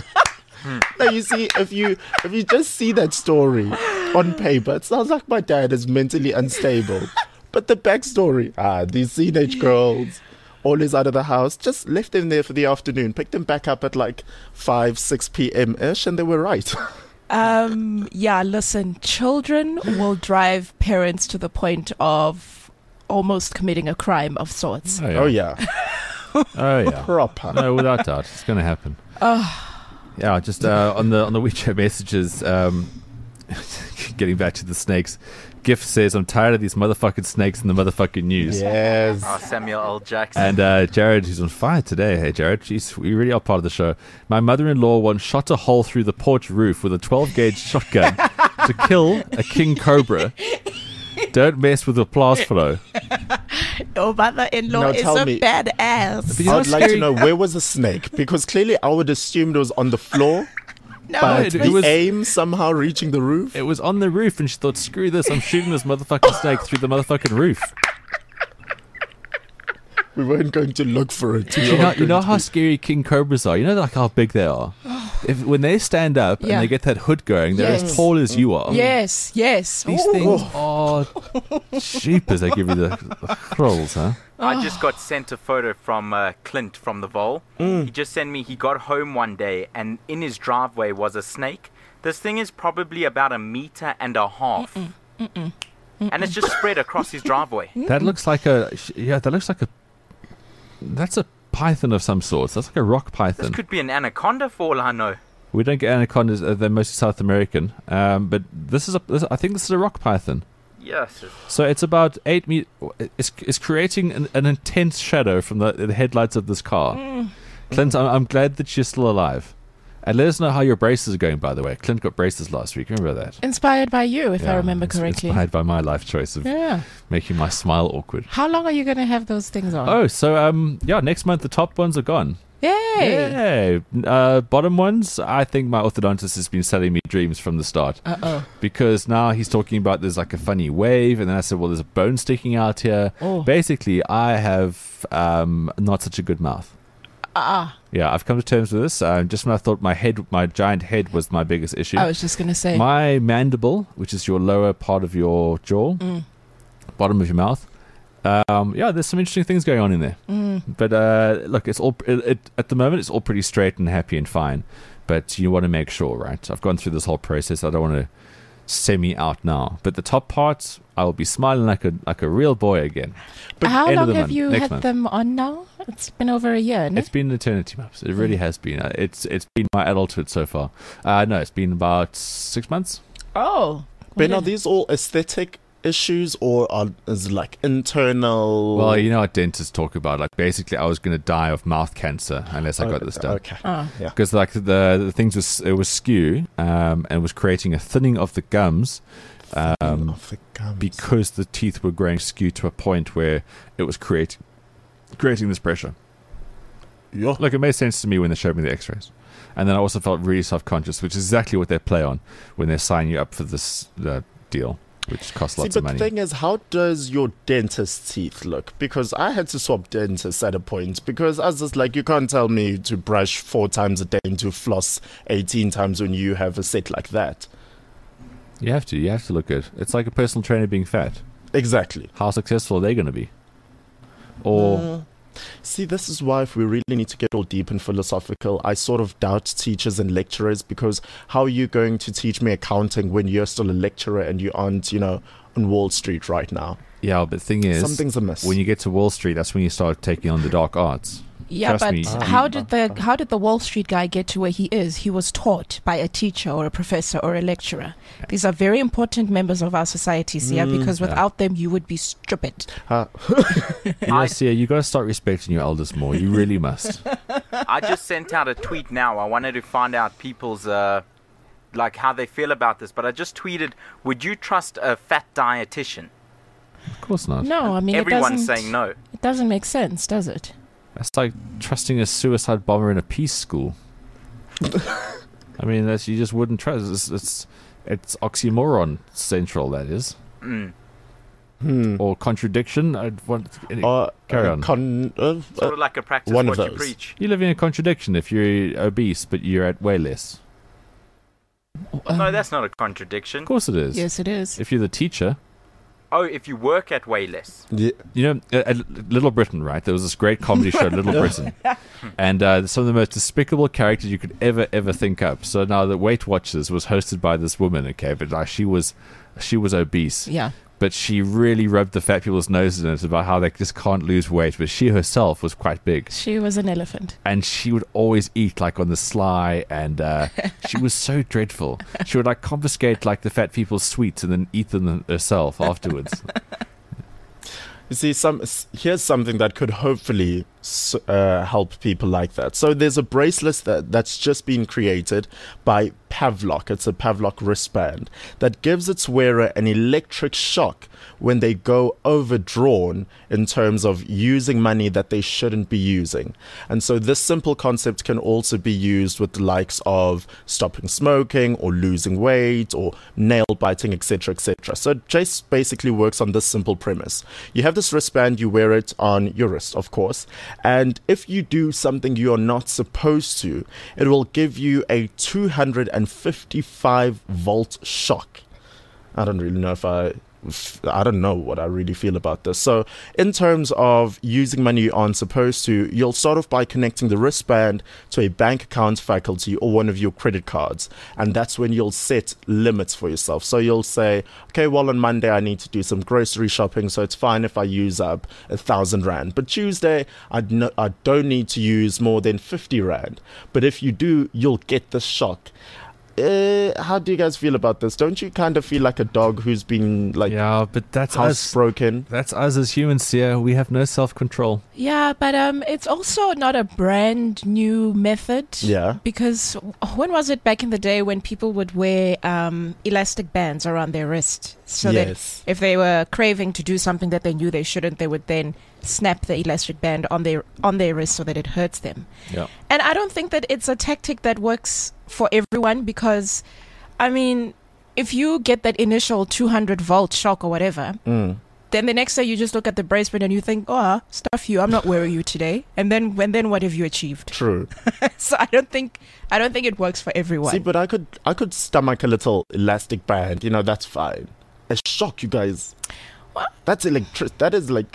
Now you see, if you if you just see that story on paper, it sounds like my dad is mentally unstable. But the backstory, ah, these teenage girls, always out of the house, just left them there for the afternoon, picked them back up at like five, six p.m. ish, and they were right. Um, yeah, listen, children will drive parents to the point of almost committing a crime of sorts. Oh, yeah. Oh yeah, Oh, yeah. proper. No, without doubt. It's going to happen. Yeah, just uh, on the on the WeChat messages, um, getting back to the snakes, Gift says, I'm tired of these motherfucking snakes in the motherfucking news. Yes. Oh, Samuel L. Jackson. And uh, Jared, who's on fire today. Hey, Jared, jeez, we really are part of the show. My mother-in-law once shot a hole through the porch roof with a twelve gauge shotgun to kill a king cobra. Don't mess with the blast flow. Your mother-in-law Now is tell a me- badass. But you know I would what's like to scary? know, where was the snake? Because clearly I would assume it was on the floor, No, but it the was- aim somehow reaching the roof. It was on the roof, and she thought, screw this, I'm shooting this motherfucking snake through the motherfucking roof. We weren't going to look for it. We You know, weren't you know going how to- scary king cobras are? You know like how big they are? If When they stand up Yeah. and they get that hood going, they're Yes. as tall as you are. yes, yes. These Ooh. things are cheap as they give you the, the thrills, huh? I just got sent a photo from uh, Clint from the Vol. He just sent me, he got home one day and in his driveway was a snake. This thing is probably about a meter and a half. Mm-mm, mm-mm, And it's just spread across his driveway. That looks like a yeah. That looks like a that's a python of some sort. That's like a rock This python. could be an anaconda for all I know. We don't get anacondas; uh, they're mostly South American. Um, but this is a. This, I think this is a rock python. Yes. So it's about eight meter. It's, it's creating an, an intense shadow from the, the headlights of this car. Mm. Clint, I'm, I'm glad that you're still alive. And let us know how your braces are going. By the way, Clint got braces last week. Remember that? Inspired by you, if I Yeah, remember it's correctly. Inspired by my life choice of Yeah. making my smile awkward. How long are you going to have those things on? Oh, so um, yeah, next month the top ones are gone. Yay! Yay! Uh, bottom ones, I think my orthodontist has been selling me dreams from the start. Uh-oh. Because now he's talking about there's like a funny wave, and then I said, well, there's a bone sticking out here. Oh. Basically, I have um, not such a good mouth. Ah, Yeah, I've come to terms with this. Um, just when I thought my head, my giant head was my biggest issue. I was just going to say. My mandible, which is your lower part of your jaw, Mm. bottom of your mouth. Um, yeah, there's some interesting things going on in there. Mm. But uh, look, it's all it, it, at the moment. It's all pretty straight and happy and fine. But you want to make sure, right? I've gone through this whole process. I don't want to semi out now. But the top parts, I will be smiling like a like a real boy again. But How end of long the have month, you next had month. them on now? It's been over a year, no? It's been an eternity, maps. It really has been. Uh, It's it's been my adulthood so far. Uh, no, it's been about six months. Oh. Ben, Well, are these all aesthetic issues or are is it like internal? Well, you know what dentists talk about. Like basically, I was going to die of mouth cancer unless I got this done. Okay. Oh. Yeah. Because like the the things was it was skew um, and was creating a thinning of the gums. Um, Off the gums. because the teeth were growing skew to a point where it was creating creating this pressure. Yeah. Look, it made sense to me when they showed me the x-rays. And then I also felt really self-conscious, which is exactly what they play on when they sign you up for this uh, deal, which costs See, lots but of money. the thing is, how does your dentist's teeth look? Because I had to swap dentists at a point because I was just like, you can't tell me to brush four times a day and to floss eighteen times when you have a set like that. You have to. You have to look good. It's like a personal trainer being fat. Exactly. How successful are they going to be? Or... Mm. See, this is why if we really need to get all deep and philosophical, I sort of doubt teachers and lecturers because how are you going to teach me accounting when you're still a lecturer and you aren't, you know, on Wall Street right now? Yeah, but the thing is, Something's amiss. when you get to Wall Street, that's when you start taking on the dark arts. Yeah, Trust but me. Ah. how did the how did the Wall Street guy get to where he is? He was taught by a teacher or a professor or a lecturer. These are very important members of our societies here Mm, because yeah. without them you would be stupid. Uh, You know, Sia, you got to start respecting your elders more. You really must. I just sent out a tweet now. I wanted to find out people's uh, like how they feel about this, but I just tweeted, "Would you trust a fat dietitian?" Of course not. No, I mean Everyone's it doesn't, saying no. It doesn't make sense, does it? That's like trusting a suicide bomber in a peace school. I mean, that's you just wouldn't trust. It's it's, it's oxymoron central. That is, Mm. hmm. or contradiction. I'd want. Uh, Carry uh, on. Con- uh, Sort of like a practice one what of you those. preach. You live in a contradiction if you're obese, but you're at way less. No, that's not a contradiction. Of course, it is. Yes, it is. If you're the teacher, Oh, if you work at way less. yeah. you know, at at Little Britain, right? There was this great comedy show, Little Britain, and uh, some of the most despicable characters you could ever, ever think up. So now, the Weight Watchers was hosted by this woman, okay, but uh, she was, she was obese, Yeah. but she really rubbed the fat people's noses in it about how they just can't lose weight. But she herself was quite big. She was an elephant. And she would always eat like on the sly, and uh, she was so dreadful. She would like confiscate like the fat people's sweets and then eat them herself afterwards. You see, some here's something that could hopefully uh, help people like that. So there's a bracelet that, that's just been created by Pavlok. It's a Pavlok wristband that gives its wearer an electric shock when they go overdrawn in terms of using money that they shouldn't be using. And so this simple concept can also be used with the likes of stopping smoking or losing weight or nail biting, et cetera, et cetera. So it just basically works on this simple premise. You have this wristband, you wear it on your wrist, of course, and if you do something you're not supposed to, it will give you a two hundred fifty-five volt shock. I don't really know if I I don't know what I really feel about this. So in terms of using money you aren't supposed to, you'll start off by connecting the wristband to a bank account, faculty, or one of your credit cards. And that's when you'll set limits for yourself. So you'll say, okay, well, on Monday I need to do some grocery shopping, so it's fine if I use up a thousand rand. But Tuesday, I, no, I don't need to use more than fifty rand. But if you do, you'll get the shock. Uh, how do you guys feel about this? Don't you kind of feel like a dog who's been like yeah, but that's us. housebroken? That's us as humans here. We have no self-control. Yeah, but um, it's also not a brand new method. Yeah. Because when was it back in the day when people would wear um, elastic bands around their wrist? So Yes. that if they were craving to do something that they knew they shouldn't, they would then snap the elastic band on their on their wrist so that it hurts them. Yeah. And I don't think that it's a tactic that works for everyone because, I mean, if you get that initial two hundred volt shock or whatever, Mm. then the next day you just look at the bracelet and you think, oh, stuff you, I'm not wearing you today. And then when then what have you achieved? True. So I don't think I don't think it works for everyone. See, but I could I could stomach a little elastic band. You know, that's fine. A shock, you guys. What? That's electric. That is like.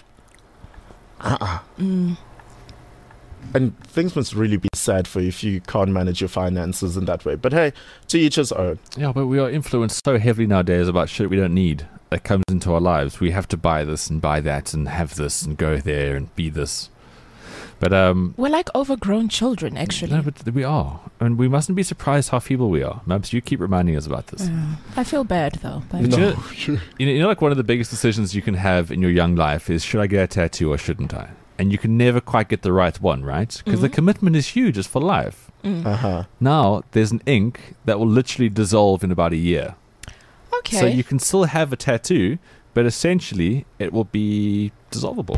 Uh-uh. Mm. And things must really be sad for you if you can't manage your finances in that way. But hey, to each his own. Yeah, but we are influenced so heavily nowadays about shit we don't need that comes into our lives. We have to buy this and buy that and have this and go there and be this. But um, We're like overgrown children, actually. no, but we are, and we mustn't be surprised how feeble we are. Mabs, you keep reminding us about this. Uh, I feel bad though. But No. No. You know, you know, like one of the biggest decisions you can have in your young life is, should I get a tattoo or shouldn't I? And you can never quite get the right one, right? Because the Mhm. commitment is huge. It's for life. Mm. Uh-huh. Now, there's an ink that will literally dissolve in about a year. Okay. So you can still have a tattoo, but essentially it will be dissolvable.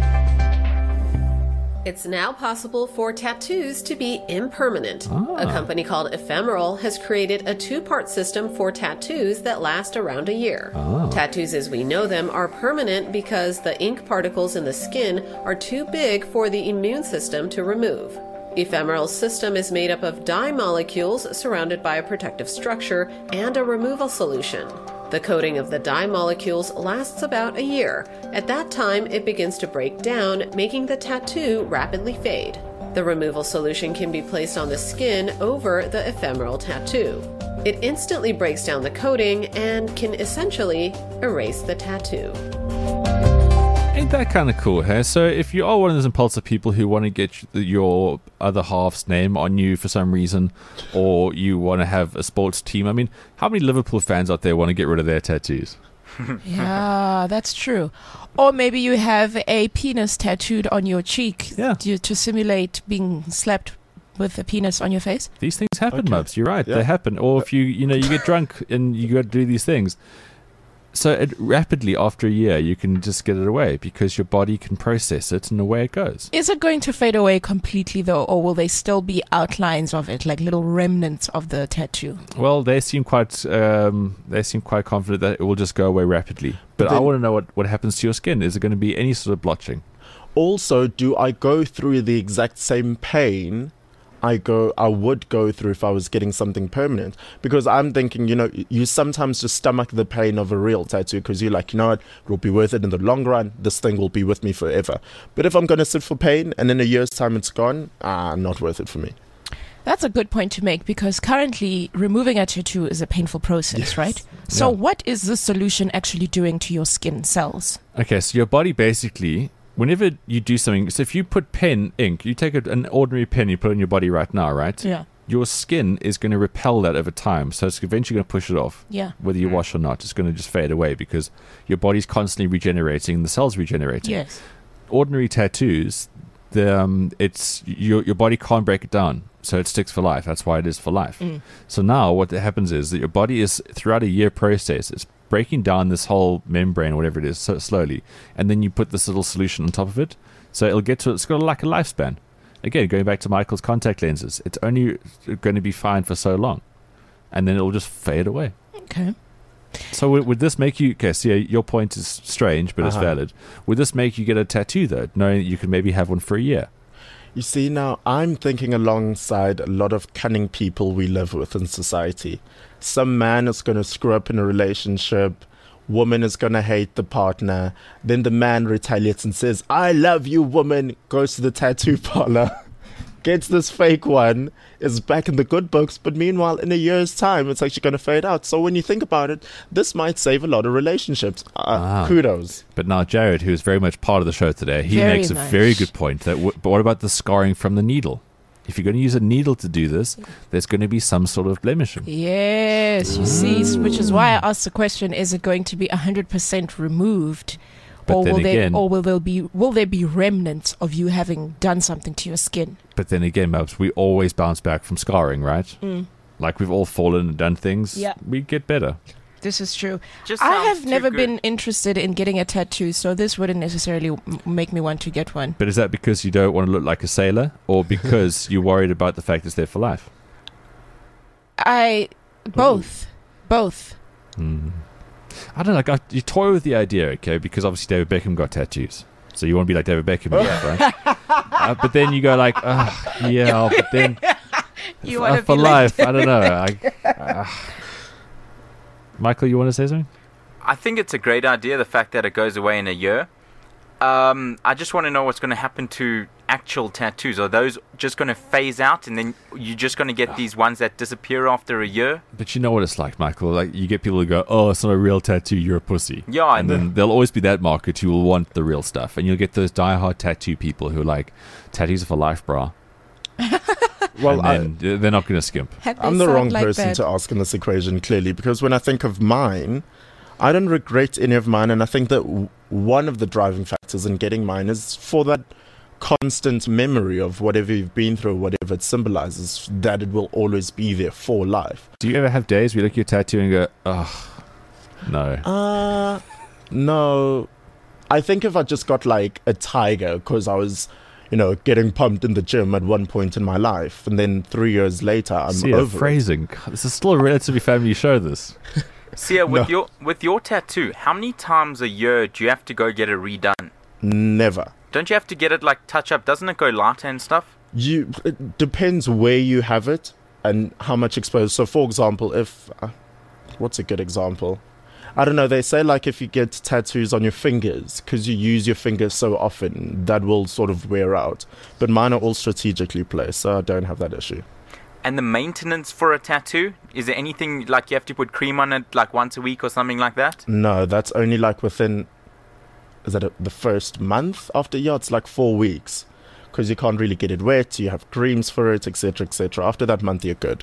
It's now possible for tattoos to be impermanent. Ah. A company called Ephemeral has created a two-part system for tattoos that last around a year. Ah. Tattoos as we know them are permanent because the ink particles in the skin are too big for the immune system to remove. Ephemeral's system is made up of dye molecules surrounded by a protective structure and a removal solution. The coating of the dye molecules lasts about a year. At that time, it begins to break down, making the tattoo rapidly fade. The removal solution can be placed on the skin over the ephemeral tattoo. It instantly breaks down the coating and can essentially erase the tattoo. Ain't that kind of cool, hey? So if you are one of those impulsive people who want to get your other half's name on you for some reason, or you want to have a sports team, I mean, how many Liverpool fans out there want to get rid of their tattoos? Yeah, that's true. Or maybe you have a penis tattooed on your cheek Yeah. to, to simulate being slapped with a penis on your face. These things happen, Okay. Mubs. You're right. Yeah. They happen. Or if you, you know, you get drunk and you got to do these things. So it, rapidly after a year, you can just get it away because your body can process it and away it goes. Is it going to fade away completely though, or will there still be outlines of it, like little remnants of the tattoo? Well, they seem quite um, they seem quite confident that it will just go away rapidly. But I Then- want to know what, what happens to your skin. Is it going to be any sort of blotching? Also, do I go through the exact same pain I go I would go through if I was getting something permanent? Because I'm thinking, you know, you sometimes just stomach the pain of a real tattoo because you're like, you know what, it will be worth it in the long run. This thing will be with me forever. But if I'm going to sit for pain and in a year's time it's gone, ah, not worth it for me. That's a good point to make, because currently removing a tattoo is a painful process, Yes. right? So Yeah. what is this solution actually doing to your skin cells? Okay, so your body basically, whenever you do something, so if you put pen ink, you take a, an ordinary pen, you put it in your body right now, right? Yeah. Your skin is going to repel that over time, so it's eventually going to push it off. Yeah. Whether you wash or not, it's going to just fade away because your body's constantly regenerating, the cells regenerating. Yes. Ordinary tattoos, the um, it's your your body can't break it down, so it sticks for life. That's why it is for life. Mm. So now what happens is that your body is, throughout a year process, it's breaking down this whole membrane or whatever it is so slowly, and then you put this little solution on top of it, so it'll get to it's got like a lifespan. Again, going back to Michael's contact lenses, it's only going to be fine for so long, and then it'll just fade away. Okay. So would, would this make you? Okay, so yeah, your point is strange, but it's Uh-huh. valid. Would this make you get a tattoo though, knowing that you could maybe have one for a year? You see, now I'm thinking alongside a lot of cunning people we live with in society. Some man is going to screw up in a relationship. Woman is going to hate the partner. Then the man retaliates and says, I love you, woman. Goes to the tattoo parlor. Gets this fake one, is back in the good books, but meanwhile, in a year's time, it's actually going to fade out. So when you think about it, this might save a lot of relationships. Uh, Ah. Kudos. But now Jared, who is very much part of the show today, he Very makes a much. very good point. That w- but what about the scarring from the needle? If you're going to use a needle to do this, there's going to be some sort of blemishing. Yes, you see, s- which is why I asked the question: is it going to be a hundred percent removed, But or then will there, again- or will there be, will there be remnants of you having done something to your skin? But then again, Mabs, we always bounce back from scarring, right? Mm. Like we've all fallen and done things. Yeah. We get better. This is true. Just I sounds have too never good. been interested in getting a tattoo, so this wouldn't necessarily m- make me want to get one. But is that because you don't want to look like a sailor, or because you're worried about the fact it's there for life? I both, both. Mm. I don't know. Like, I, you toy with the idea, okay? Because obviously David Beckham got tattoos, so you want to be like David Beckham, right? uh, but then you go like, oh, yeah, but then You uh, want to for be like life. I don't know. I, uh, Michael, you want to say something? I think it's a great idea, the fact that it goes away in a year. Um, I just want to know what's going to happen to actual tattoos. Are those just going to phase out, and then you're just going to get these ones that disappear after a year? But you know what it's like, Michael. Like you get people who go, "Oh, it's not a real tattoo. You're a pussy." Yeah, I and know. then there'll always be that market who will want the real stuff, and you'll get those diehard tattoo people who are like, "Tattoos are for life, brah." Well, I, and then they're not going to skimp. Had they I'm the sound wrong like person that. to ask in this equation, clearly, because when I think of mine, I don't regret any of mine, and I think that w- one of the driving factors in getting mine is for that constant memory of whatever you've been through, whatever it symbolizes, that it will always be there for life. Do you ever have days where you look at your tattoo and go, "Oh, no"? Uh, no. I think if I just got like a tiger because I was, you know, getting pumped in the gym at one point in my life, and then three years later, I'm See, over it. phrasing. God, this is still a relatively family show. This. Sia, with No. your with your tattoo, how many times a year do you have to go get it redone? Never. Don't you have to get it like touch up? Doesn't it go lighter and stuff? You it depends where you have it and how much exposure. So, for example, if uh, what's a good example? I don't know. They say like if you get tattoos on your fingers because you use your fingers so often, that will sort of wear out. But mine are all strategically placed, so I don't have that issue. And the maintenance for a tattoo, is there anything like you have to put cream on it like once a week or something like that? No, that's only like within. Is that a, the first month after? Yeah, it's like four weeks because you can't really get it wet. You have creams for it, et cetera, et cetera. After that month, you're good.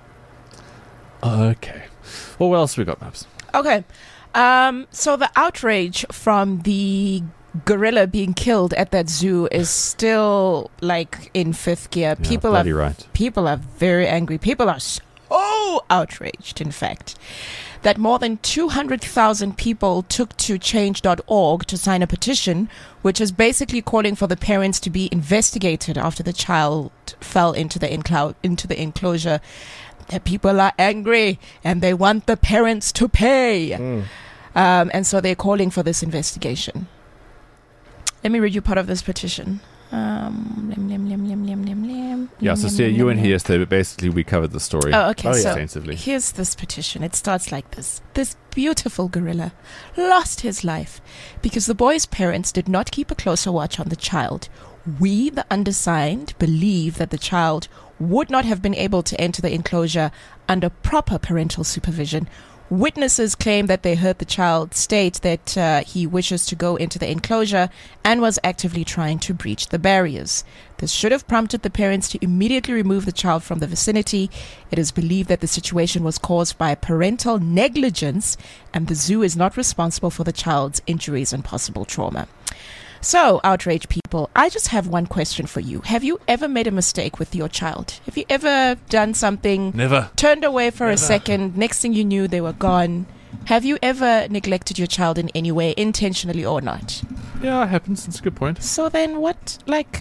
Okay. Well, what else we got, Maps? Okay. Um, so the outrage from the gorilla being killed at that zoo is still like in fifth gear. Yeah, People bloody are right. people are very angry. People are so outraged, in fact, that more than two hundred thousand people took to change dot org to sign a petition, which is basically calling for the parents to be investigated after the child fell into the enclo- into the enclosure. The people are angry and they want the parents to pay. Mm. Um, and so they're calling for this investigation. Let me read you part of this petition. Um, lim, lim, lim, lim, lim, lim, lim, Yeah, lim, so lim, see, lim, you lim, weren't lim. here yesterday, but basically we covered the story Oh, okay. Oh, yeah. So extensively. here's this petition. It starts like this. This beautiful gorilla lost his life because the boy's parents did not keep a closer watch on the child. We, the undersigned, believe that the child would not have been able to enter the enclosure under proper parental supervision. Witnesses claim that they heard the child state that uh, he wishes to go into the enclosure and was actively trying to breach the barriers. This should have prompted the parents to immediately remove the child from the vicinity. It is believed that the situation was caused by parental negligence, and the zoo is not responsible for the child's injuries and possible trauma. So, outraged people, I just have one question for you. Have you ever made a mistake with your child? Have you ever done something, Never. turned away for Never. a second, next thing you knew they were gone? Have you ever neglected your child in any way, intentionally or not? Yeah, it happens. It's a good point. So then what, like...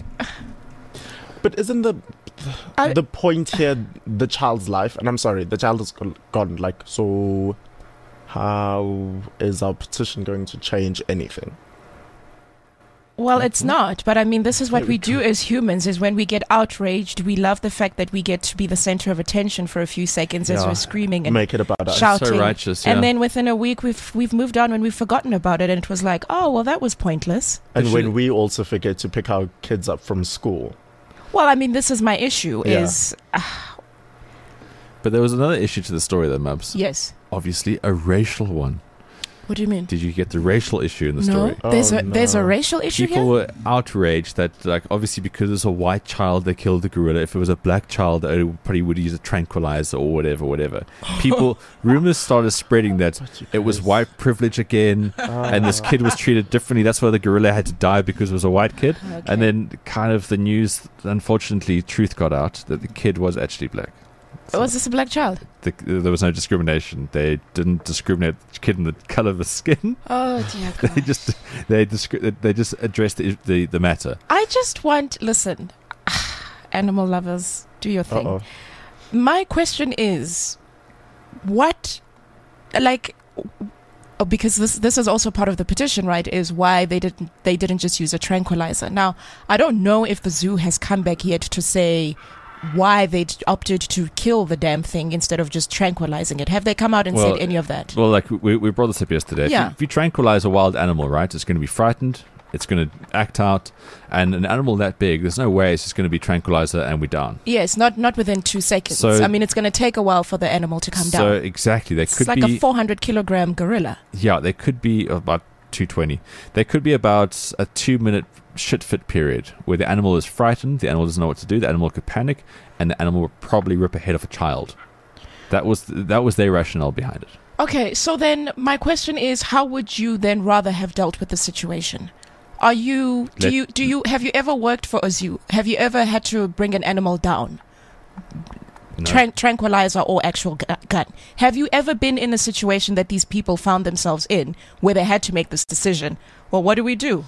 But isn't the I- the point here the child's life? And I'm sorry, the child is gone- gone. Like, so how is our petition going to change anything? Well, it's not, but I mean, this is what There we we do as humans, is when we get outraged, we love the fact that we get to be the center of attention for a few seconds as Yeah. we're screaming and Make it about us. shouting. So righteous, yeah. And then within a week, we've we've moved on and we've forgotten about it, and it was like, oh, well, that was pointless. And They when should- we also forget to pick our kids up from school. Well, I mean, this is my issue, Yeah. is, uh, But there was another issue to the story, though, Mubs. yes. Obviously, a racial one. What do you mean? Did you get the racial issue in the no, story? there's Oh, a there's a no. racial issue People here? were outraged that, like, obviously because it's a white child, they killed the gorilla. If it was a black child, they probably would use a tranquilizer or whatever, whatever. People, rumors started spreading that it was white privilege again, and this kid was treated differently. That's why the gorilla had to die, because it was a white kid. Okay. And then, kind of, the news, unfortunately, truth got out that the kid was actually black. So Was this a black child? the, there was no discrimination. They didn't discriminate the kid in the color of his skin. Oh, dear They God. just they discri- they just addressed the, the the matter. I just want, listen, animal lovers, do your thing. Uh-oh. My question is, what, like, oh, because this this is also part of the petition, right? Is why they didn't they didn't just use a tranquilizer. Now, I don't know if the zoo has come back yet to say why they opted to kill the damn thing instead of just tranquilizing it. Have they come out and Well, said any of that? Well, like we we brought this up yesterday. If, Yeah. you, if you tranquilize a wild animal, right, it's going to be frightened. It's going to act out, and an animal that big, there's no way it's just going to be tranquilizer and we're down. Yes, not not within two seconds. So- I mean, it's going to take a while for the animal to come so down. exactly, there It's could like be a four hundred kilogram gorilla. yeah, there could be about two twenty. There could be about a two minute shit fit period where the animal is frightened, the animal doesn't know what to do, the animal could panic, and the animal would probably rip ahead of a child. That was that was their rationale behind it. Okay, so then my question is, how would you then rather have dealt with the situation? Are you do Let- you do you have you ever worked for a zoo? Have you ever had to bring an animal down? No. Tran- tranquilizer or actual gu- gun? Have you ever been in a situation that these people found themselves in where they had to make this decision? Well, what do we do?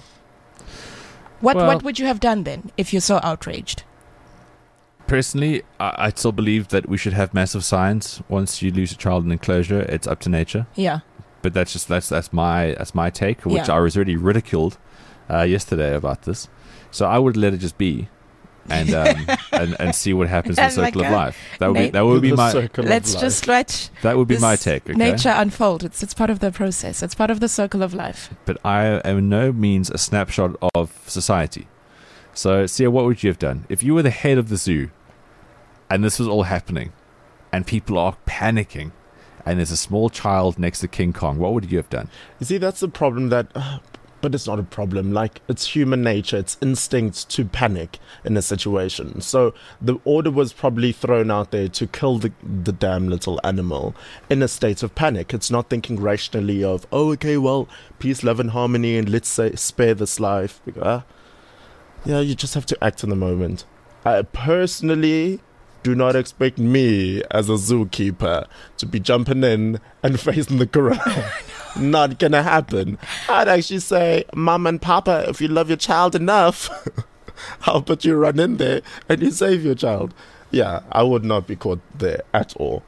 What Well- what would you have done then if you're so outraged? Personally, I, I still believe that we should have massive signs. Once you lose a child in enclosure, it's up to nature. Yeah. But that's just that's that's my that's my take, which Yeah. I was already ridiculed uh, yesterday about this. So I would let it just be, and um, and and see what happens in the And like circle of a life. That would be na- that would be The my circle of Let's life. just let that would be my this take. Okay? nature unfold. It's it's part of the process. It's part of the circle of life. But I am in no means a snapshot of society. So, Sia, what would you have done if you were the head of the zoo, and this was all happening, and people are panicking, and there's a small child next to King Kong? What would you have done? You see, that's the problem that... Uh, but it's not a problem. Like, it's human nature. It's instinct to panic in a situation. So the order was probably thrown out there to kill the, the damn little animal in a state of panic. It's not thinking rationally of, oh, okay, well, peace, love, and harmony, and let's say spare this life. Uh, yeah, you just have to act in the moment. I personally do not expect me as a zookeeper to be jumping in and facing the gorilla. Not gonna happen. I'd actually say, Mom and Papa, if you love your child enough, I'll put you run in there and you save your child. Yeah, I would not be caught there at all.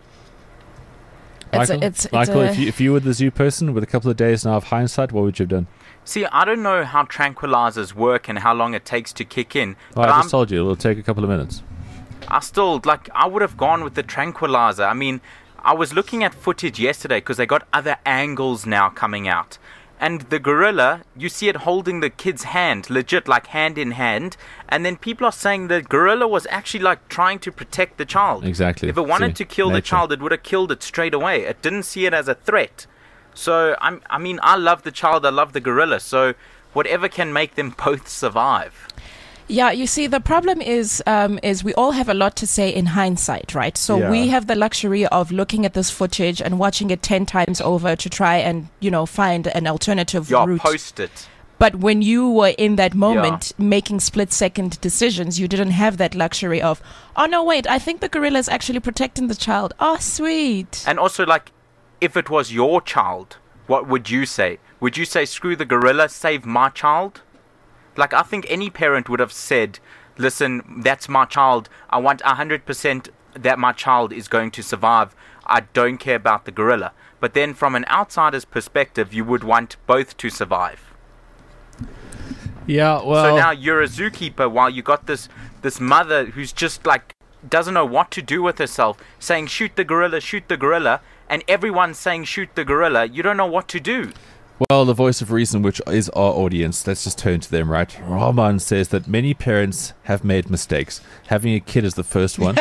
It's a- Michael, it's- it's Michael a- if, you, if you were the zoo person with a couple of days now of hindsight, what would you have done? See, I don't know how tranquilizers work and how long it takes to kick in. Oh, but I I'm, just told you, it'll take a couple of minutes. I still, like, I would have gone with the tranquilizer. I mean, I was looking at footage yesterday because they got other angles now coming out. And the gorilla, you see it holding the kid's hand, legit, like hand in hand. And then people are saying the gorilla was actually like trying to protect the child. Exactly. If it wanted See, to kill the nature. child, it would have killed it straight away. It didn't see it as a threat. So, I'm, I mean, I love the child, I love the gorilla. So, whatever can make them both survive. Yeah, you see, the problem is, um, is we all have a lot to say in hindsight, right? So Yeah. we have the luxury of looking at this footage and watching it ten times over to try and, you know, find an alternative Yeah, route. post it. But when you were in that moment making split-second decisions, you didn't have that luxury of, oh, no, wait, I think the gorilla is actually protecting the child. Oh, sweet. And also, like, if it was your child, what would you say? Would you say, screw the gorilla, save my child? Like, I think any parent would have said, listen, that's my child. I want one hundred percent that my child is going to survive. I don't care about the gorilla. But then from an outsider's perspective, you would want both to survive. Yeah, well. So now you're a zookeeper while you got this, this mother who's just like, doesn't know what to do with herself, saying, shoot the gorilla, shoot the gorilla. And everyone's saying, shoot the gorilla. You don't know what to do. Well, the voice of reason, which is our audience, let's just turn to them, right? Rahman says that many parents have made mistakes. Having a kid is the first one.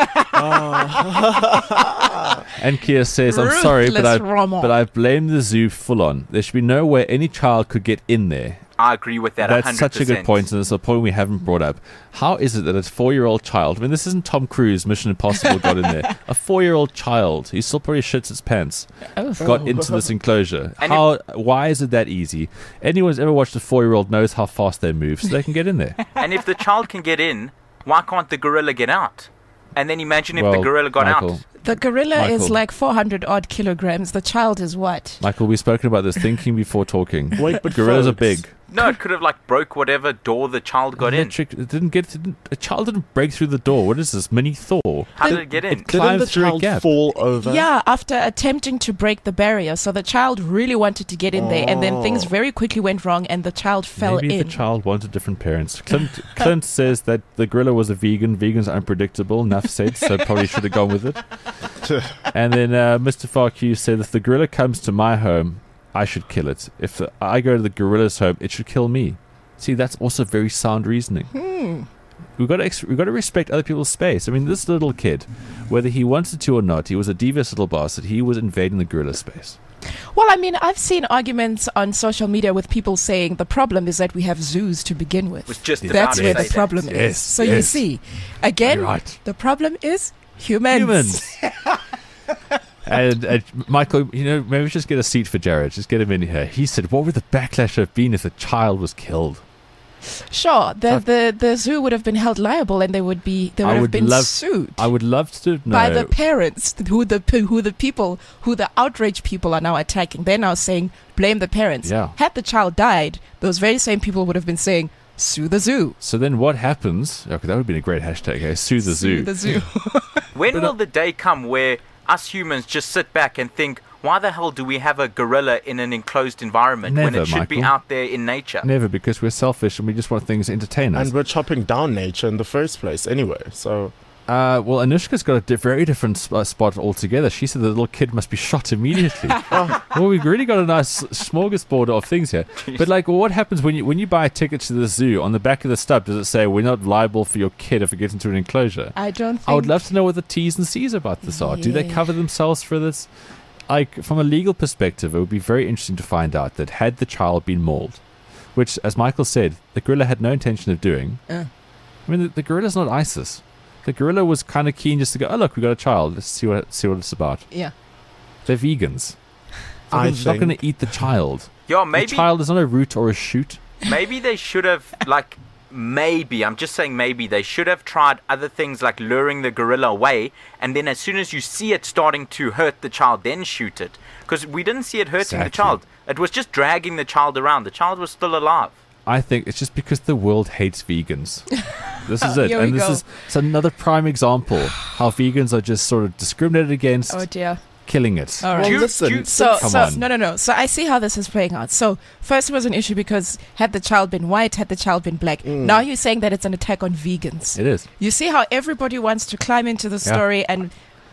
And Kia says, I'm sorry, but I, Ruthless Rahman. but I blame the zoo full on. There should be no way any child could get in there. I agree with that That's one hundred percent. such a good point, and it's a point we haven't brought up. How is it that a four-year-old child, I mean, this isn't Tom Cruise, Mission Impossible got in there. A four-year-old child, he still probably shits his pants, Oh. got into this enclosure. And How? Why is it that easy? Anyone who's ever watched a four-year-old knows how fast they move, so they can get in there. And if the child can get in, why can't the gorilla get out? And then imagine if the Well, gorilla got Michael, out. The gorilla is Michael. like four hundred odd kilograms. The child is what? Michael, we've spoken about this, thinking before talking. Wait, but Gorillas are folks, big. No, it could have like broke whatever door the child got in. Electric, it didn't get. It didn't, a child didn't break through the door. What is this, mini Thor? How did it get in? It climbed Didn't the through a child gap. fall over? Yeah, after attempting to break the barrier. So the child really wanted to get in there, and then things Oh. very quickly went wrong, and the child fell Maybe in. the child wanted different parents. Clint, Clint says that the gorilla was a vegan. Vegans are unpredictable. Enough said, so probably should have gone with it. And then uh, Mister Farq said, if the gorilla comes to my home, I should kill it. If the, I go to the gorilla's home, it should kill me. See, that's also very sound reasoning. Hmm. We've got to ex- we've got to respect other people's space. I mean, this little kid, whether he wanted to or not, he was a devious little bastard. He was invading the gorilla space. Well, I mean, I've seen arguments on social media with people saying the problem is that we have zoos to begin with. Was just about That's to where say the that. problem Yes, is. So you yes. see, again, You're right. the problem is humans. Humans. and, and Michael, you know, maybe just get a seat for Jared. Just get him in here. He said, what would the backlash have been if the child was killed? Sure, the, Uh, the the zoo would have been held liable, and they would be they I would have would been love- sued I would love to know. by the parents who the pe- who the people who the outraged people are now attacking. They're now saying blame the parents. Yeah. Had the child died, those very same people would have been saying sue the zoo. So then what happens? Okay, that would have been a great hashtag. Eh? Sue the zoo. Sue the zoo. When But, will uh, the day come where us humans just sit back and think, why the hell do we have a gorilla in an enclosed environment when Never, it should be Michael. out there in nature? Never, because we're selfish and we just want things to entertain us. And we're chopping down nature in the first place anyway. So Uh, well, Anushka's got a di- very different sp- uh, spot altogether. She said the little kid must be shot immediately. Well, we've really got a nice smorgasbord of things here. But like, what happens when you when you buy a ticket to the zoo? On the back of the stub, does it say we're not liable for your kid if it gets into an enclosure? I don't think I would love to know what the T's and C's about this are. Do they Yeah. cover themselves for this? Like, from a legal perspective, it would be very interesting to find out that had the child been mauled, which, as Michael said, the gorilla had no intention of doing. Uh. I mean, the, the gorilla's not ISIS. The gorilla was kind of keen just to go, oh, look, we got a child. Let's see what see what it's about. Yeah. They're vegans. I They're not going think- to eat the child. Yo, The maybe child is not a root or a shoot. maybe they should have, like, maybe, I'm just saying maybe, they should have tried other things like luring the gorilla away, and then as soon as you see it starting to hurt the child, then shoot it. Because we didn't see it hurting the Exactly. child. It was just dragging the child around. The child was still alive. I think it's just because the world hates vegans. This is it. Here we And this go. is it's another prime example how vegans are just sort of discriminated against, Oh dear. killing it. All right. well, Do you- listen. do you- So, Come so on. no, no, no. So I see how this is playing out. So first it was an issue because had the child been white, had the child been black. Mm. Now you're saying that it's an attack on vegans. It is. You see how everybody wants to climb into the Yeah. story and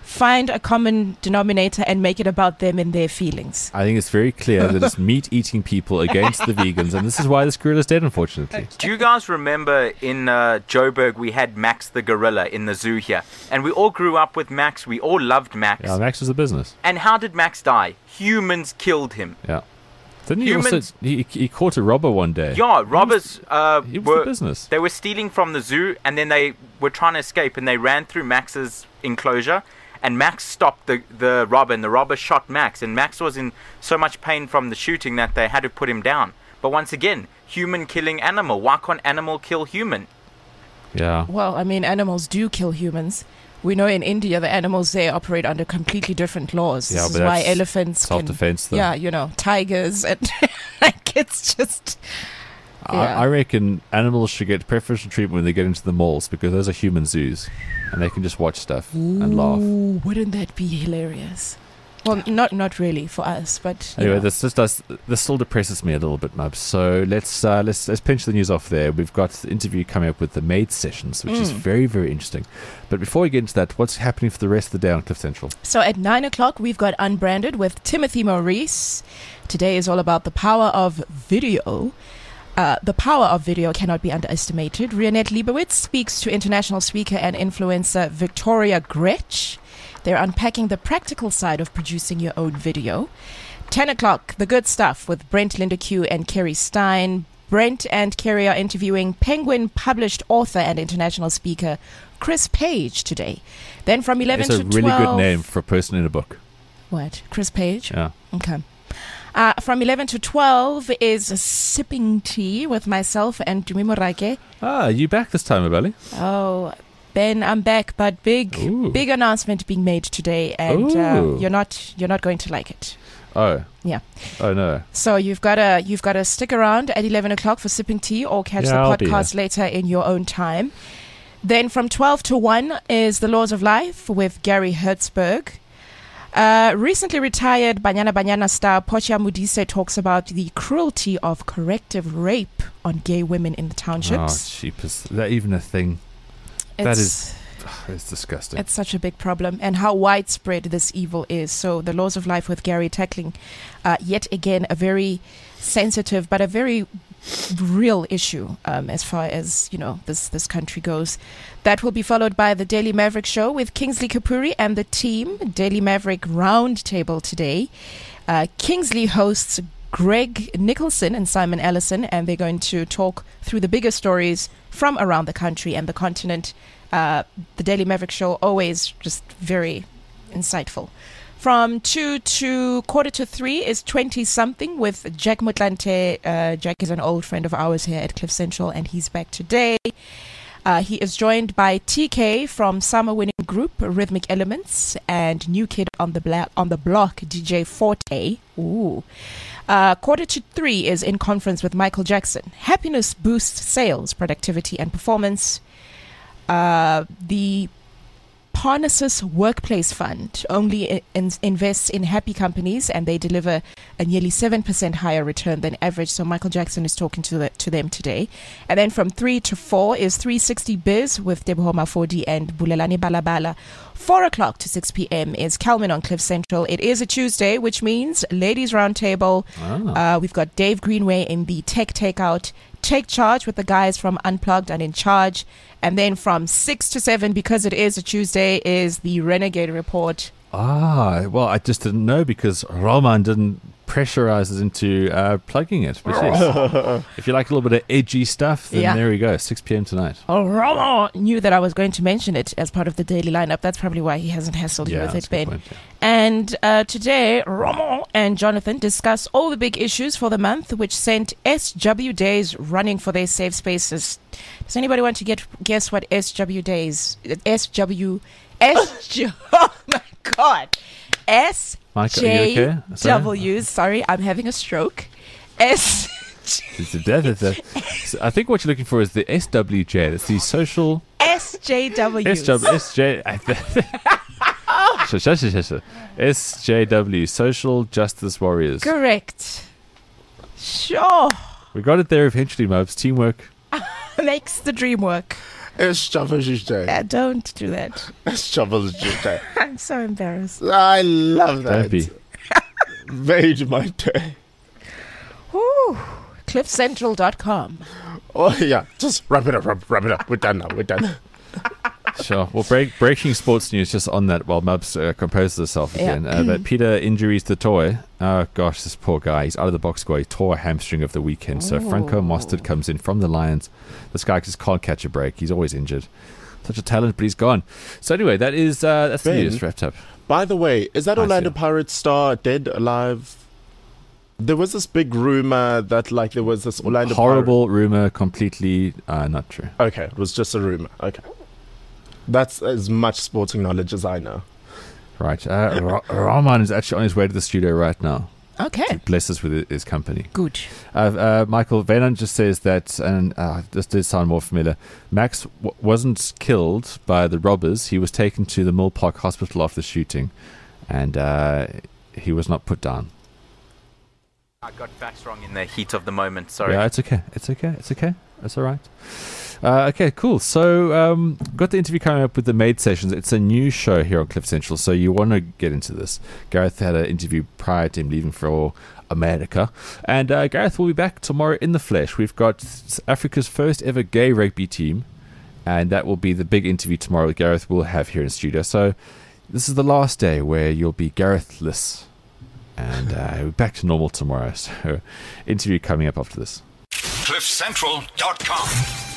find a common denominator and make it about them and their feelings. I think it's very clear that it's meat-eating people against the vegans, and this is why this gorilla's dead, unfortunately. Do you guys remember in uh, Joburg we had Max the gorilla in the zoo here? And we all grew up with Max. We all loved Max. Yeah, Max was the business. And how did Max die? Humans killed him. Yeah. Didn't he Humans- also... He, he caught a robber one day. Yeah, robbers uh, He was were the business. they were stealing from the zoo, and then they were trying to escape, and they ran through Max's enclosure, and Max stopped the the robber, and the robber shot Max, and Max was in so much pain from the shooting that they had to put him down. But once again, human killing animal. Why can't animal kill human? Yeah. Well, I mean, animals do kill humans. We know in India the animals there operate under completely different laws. Yeah, this but is why that's elephants can... self-defense, though. Yeah, you know, tigers and... like, it's just... Yeah. I, I reckon animals should get preferential treatment when they get into the malls, because those are human zoos, and they can just watch stuff and laugh. Ooh, wouldn't that be hilarious? Well, not not really for us, but you Anyway, know. this just does this still depresses me a little bit, Mubs. So let's uh, let's let's pinch the news off there. We've got the interview coming up with the maid sessions, which is Mm. very very interesting. But before we get into that, what's happening for the rest of the day on Cliff Central? So at nine o'clock, we've got Unbranded with Timothy Maurice. Today is all about the power of video. Uh, the power of video cannot be underestimated. Rionette Leibowitz speaks to international speaker and influencer Victoria Gretsch. They're unpacking the practical side of producing your own video. ten o'clock, The Good Stuff with Brent Lindeque and Kerry Stein. Brent and Kerry are interviewing Penguin published author and international speaker Chris Page today. Then from eleven It's to a really twelve... good name for a person in a book. What? Chris Page? Yeah. Okay. Uh, from eleven to twelve is Sipping Tea with myself and Dumi Morake. Ah, are you back this time, Abeli? Oh, Ben, I'm back, but big, Ooh. big announcement being made today, and uh, Ooh. you're not, you're not going to like it. Oh. Yeah. Oh no. So you've got to, you've got to stick around at eleven o'clock for Sipping Tea, or catch Yeah, the I'll be podcast later in your own time. Then from twelve to one is The Laws of Life with Gary Hertzberg. Uh, recently retired Banyana Banyana star Portia Modise talks about the cruelty of corrective rape on gay women in the Oh, townships. cheap. Is that even a thing? it's, that is- It's disgusting. it's such a big problem, and how widespread this evil is. So The Laws of Life with Gary tackling uh, yet again a very sensitive but a very real issue um, as far as, you know, this this country goes. That will be followed by the Daily Maverick Show with Kingsley Kapuri and the team. Daily Maverick Roundtable today. Uh, Kingsley hosts Greg Nicholson and Simon Ellison, and they're going to talk through the bigger stories from around the country and the continent. Uh, the Daily Maverick Show, always just very insightful. From two to quarter to three is twenty-something with Jack Mutlante. Uh, Jack is an old friend of ours here at Cliff Central, and he's back today. Uh, he is joined by T K from Summer Winning Group, Rhythmic Elements, and New Kid on the Bla- on the Block, D J Forte. Ooh. Uh, quarter to three is In Conference with Michael Jackson. Happiness boosts sales, productivity, and performance. Uh, the Parnassus Workplace Fund only i- in- invests in happy companies, and they deliver a nearly seven percent higher return than average. So Michael Jackson is talking to the, to them today. And then from three to four is three sixty Biz with Deboho Mafodi and Bulelani Balabala. four o'clock to six p.m. is Calvin on Cliff Central. It is a Tuesday, which means Ladies Roundtable. Ah. Uh, we've got Dave Greenway in the Tech Takeout. Take Charge with the guys from Unplugged and In Charge. And then from six to seven, because it is a Tuesday, is the Renegade Report. Ah, well, I just didn't know because Roman didn't pressurize us into uh, plugging it. But yes, if you like a little bit of edgy stuff, then Yeah. there we go, six p.m. tonight. Oh, Romo knew that I was going to mention it as part of the daily lineup. That's probably why he hasn't hassled you Yeah, with that's it, a good Ben. point, yeah. And uh, today, Romo and Jonathan discuss all the big issues for the month, which sent S W Days running for their safe spaces. Does anybody want to get guess what S W Days? S W S J. Oh my God. S Mike, are you okay? J Sorry? W. Sorry, I'm having a stroke. S. It's a death, it's a- so I think what you're looking for is the S W J. That's the social S J W. S W S J. Shush, shush, shush, shush. S J W, Social Justice Warriors. Correct. Sure. We got it there eventually, Mobs. Teamwork. Makes the dream work. It's Tuesday. Yeah, don't do that. It's Tuesday. I'm so embarrassed. I love that. Don't be. Made my day. Woo. cliff central dot com. Oh, yeah. Just wrap it up, wrap, wrap it up. We're done now. We're done. Sure. Well, break, breaking sports news just on that while Mubs uh, composes herself again. Yeah. Uh, that Peter injuries to Toy. Oh, gosh, this poor guy. He's out of the box score. He tore a hamstring of the weekend. So Franco Mostert comes in from the Lions. This guy just can't catch a break. He's always injured. Such a talent, but he's gone. So anyway, that is uh, that's Ben, the news wrapped up. By the way, is that I Orlando see. Pirates star dead, alive? There was this big rumor that, like, there was this Orlando Horrible rumor, completely uh, not true. Pirate- okay, it was just a rumor. Okay. That's as much sporting knowledge as I know. Right. Uh, Ra- Rahman is actually on his way to the studio right now. Okay. To bless us with his company. Good. Uh, uh, Michael Venon just says that, and uh, this did sound more familiar. Max w- wasn't killed by the robbers. He was taken to the Mill Park Hospital after the shooting, and uh, he was not put down. I got facts wrong in the heat of the moment. Sorry. Yeah, it's okay. It's okay. It's okay. That's all right. Uh, okay, cool. So, um, got the interview coming up with the Maid Sessions. It's a new show here on Cliff Central, so you want to get into this. Gareth had an interview prior to him leaving for America, and uh, Gareth will be back tomorrow in the flesh. We've got Africa's first ever gay rugby team, and that will be the big interview tomorrow with Gareth we'll have here in the studio. So, this is the last day where you'll be Gareth-less, and uh, we're back to normal tomorrow. So, interview coming up after this. cliff central dot com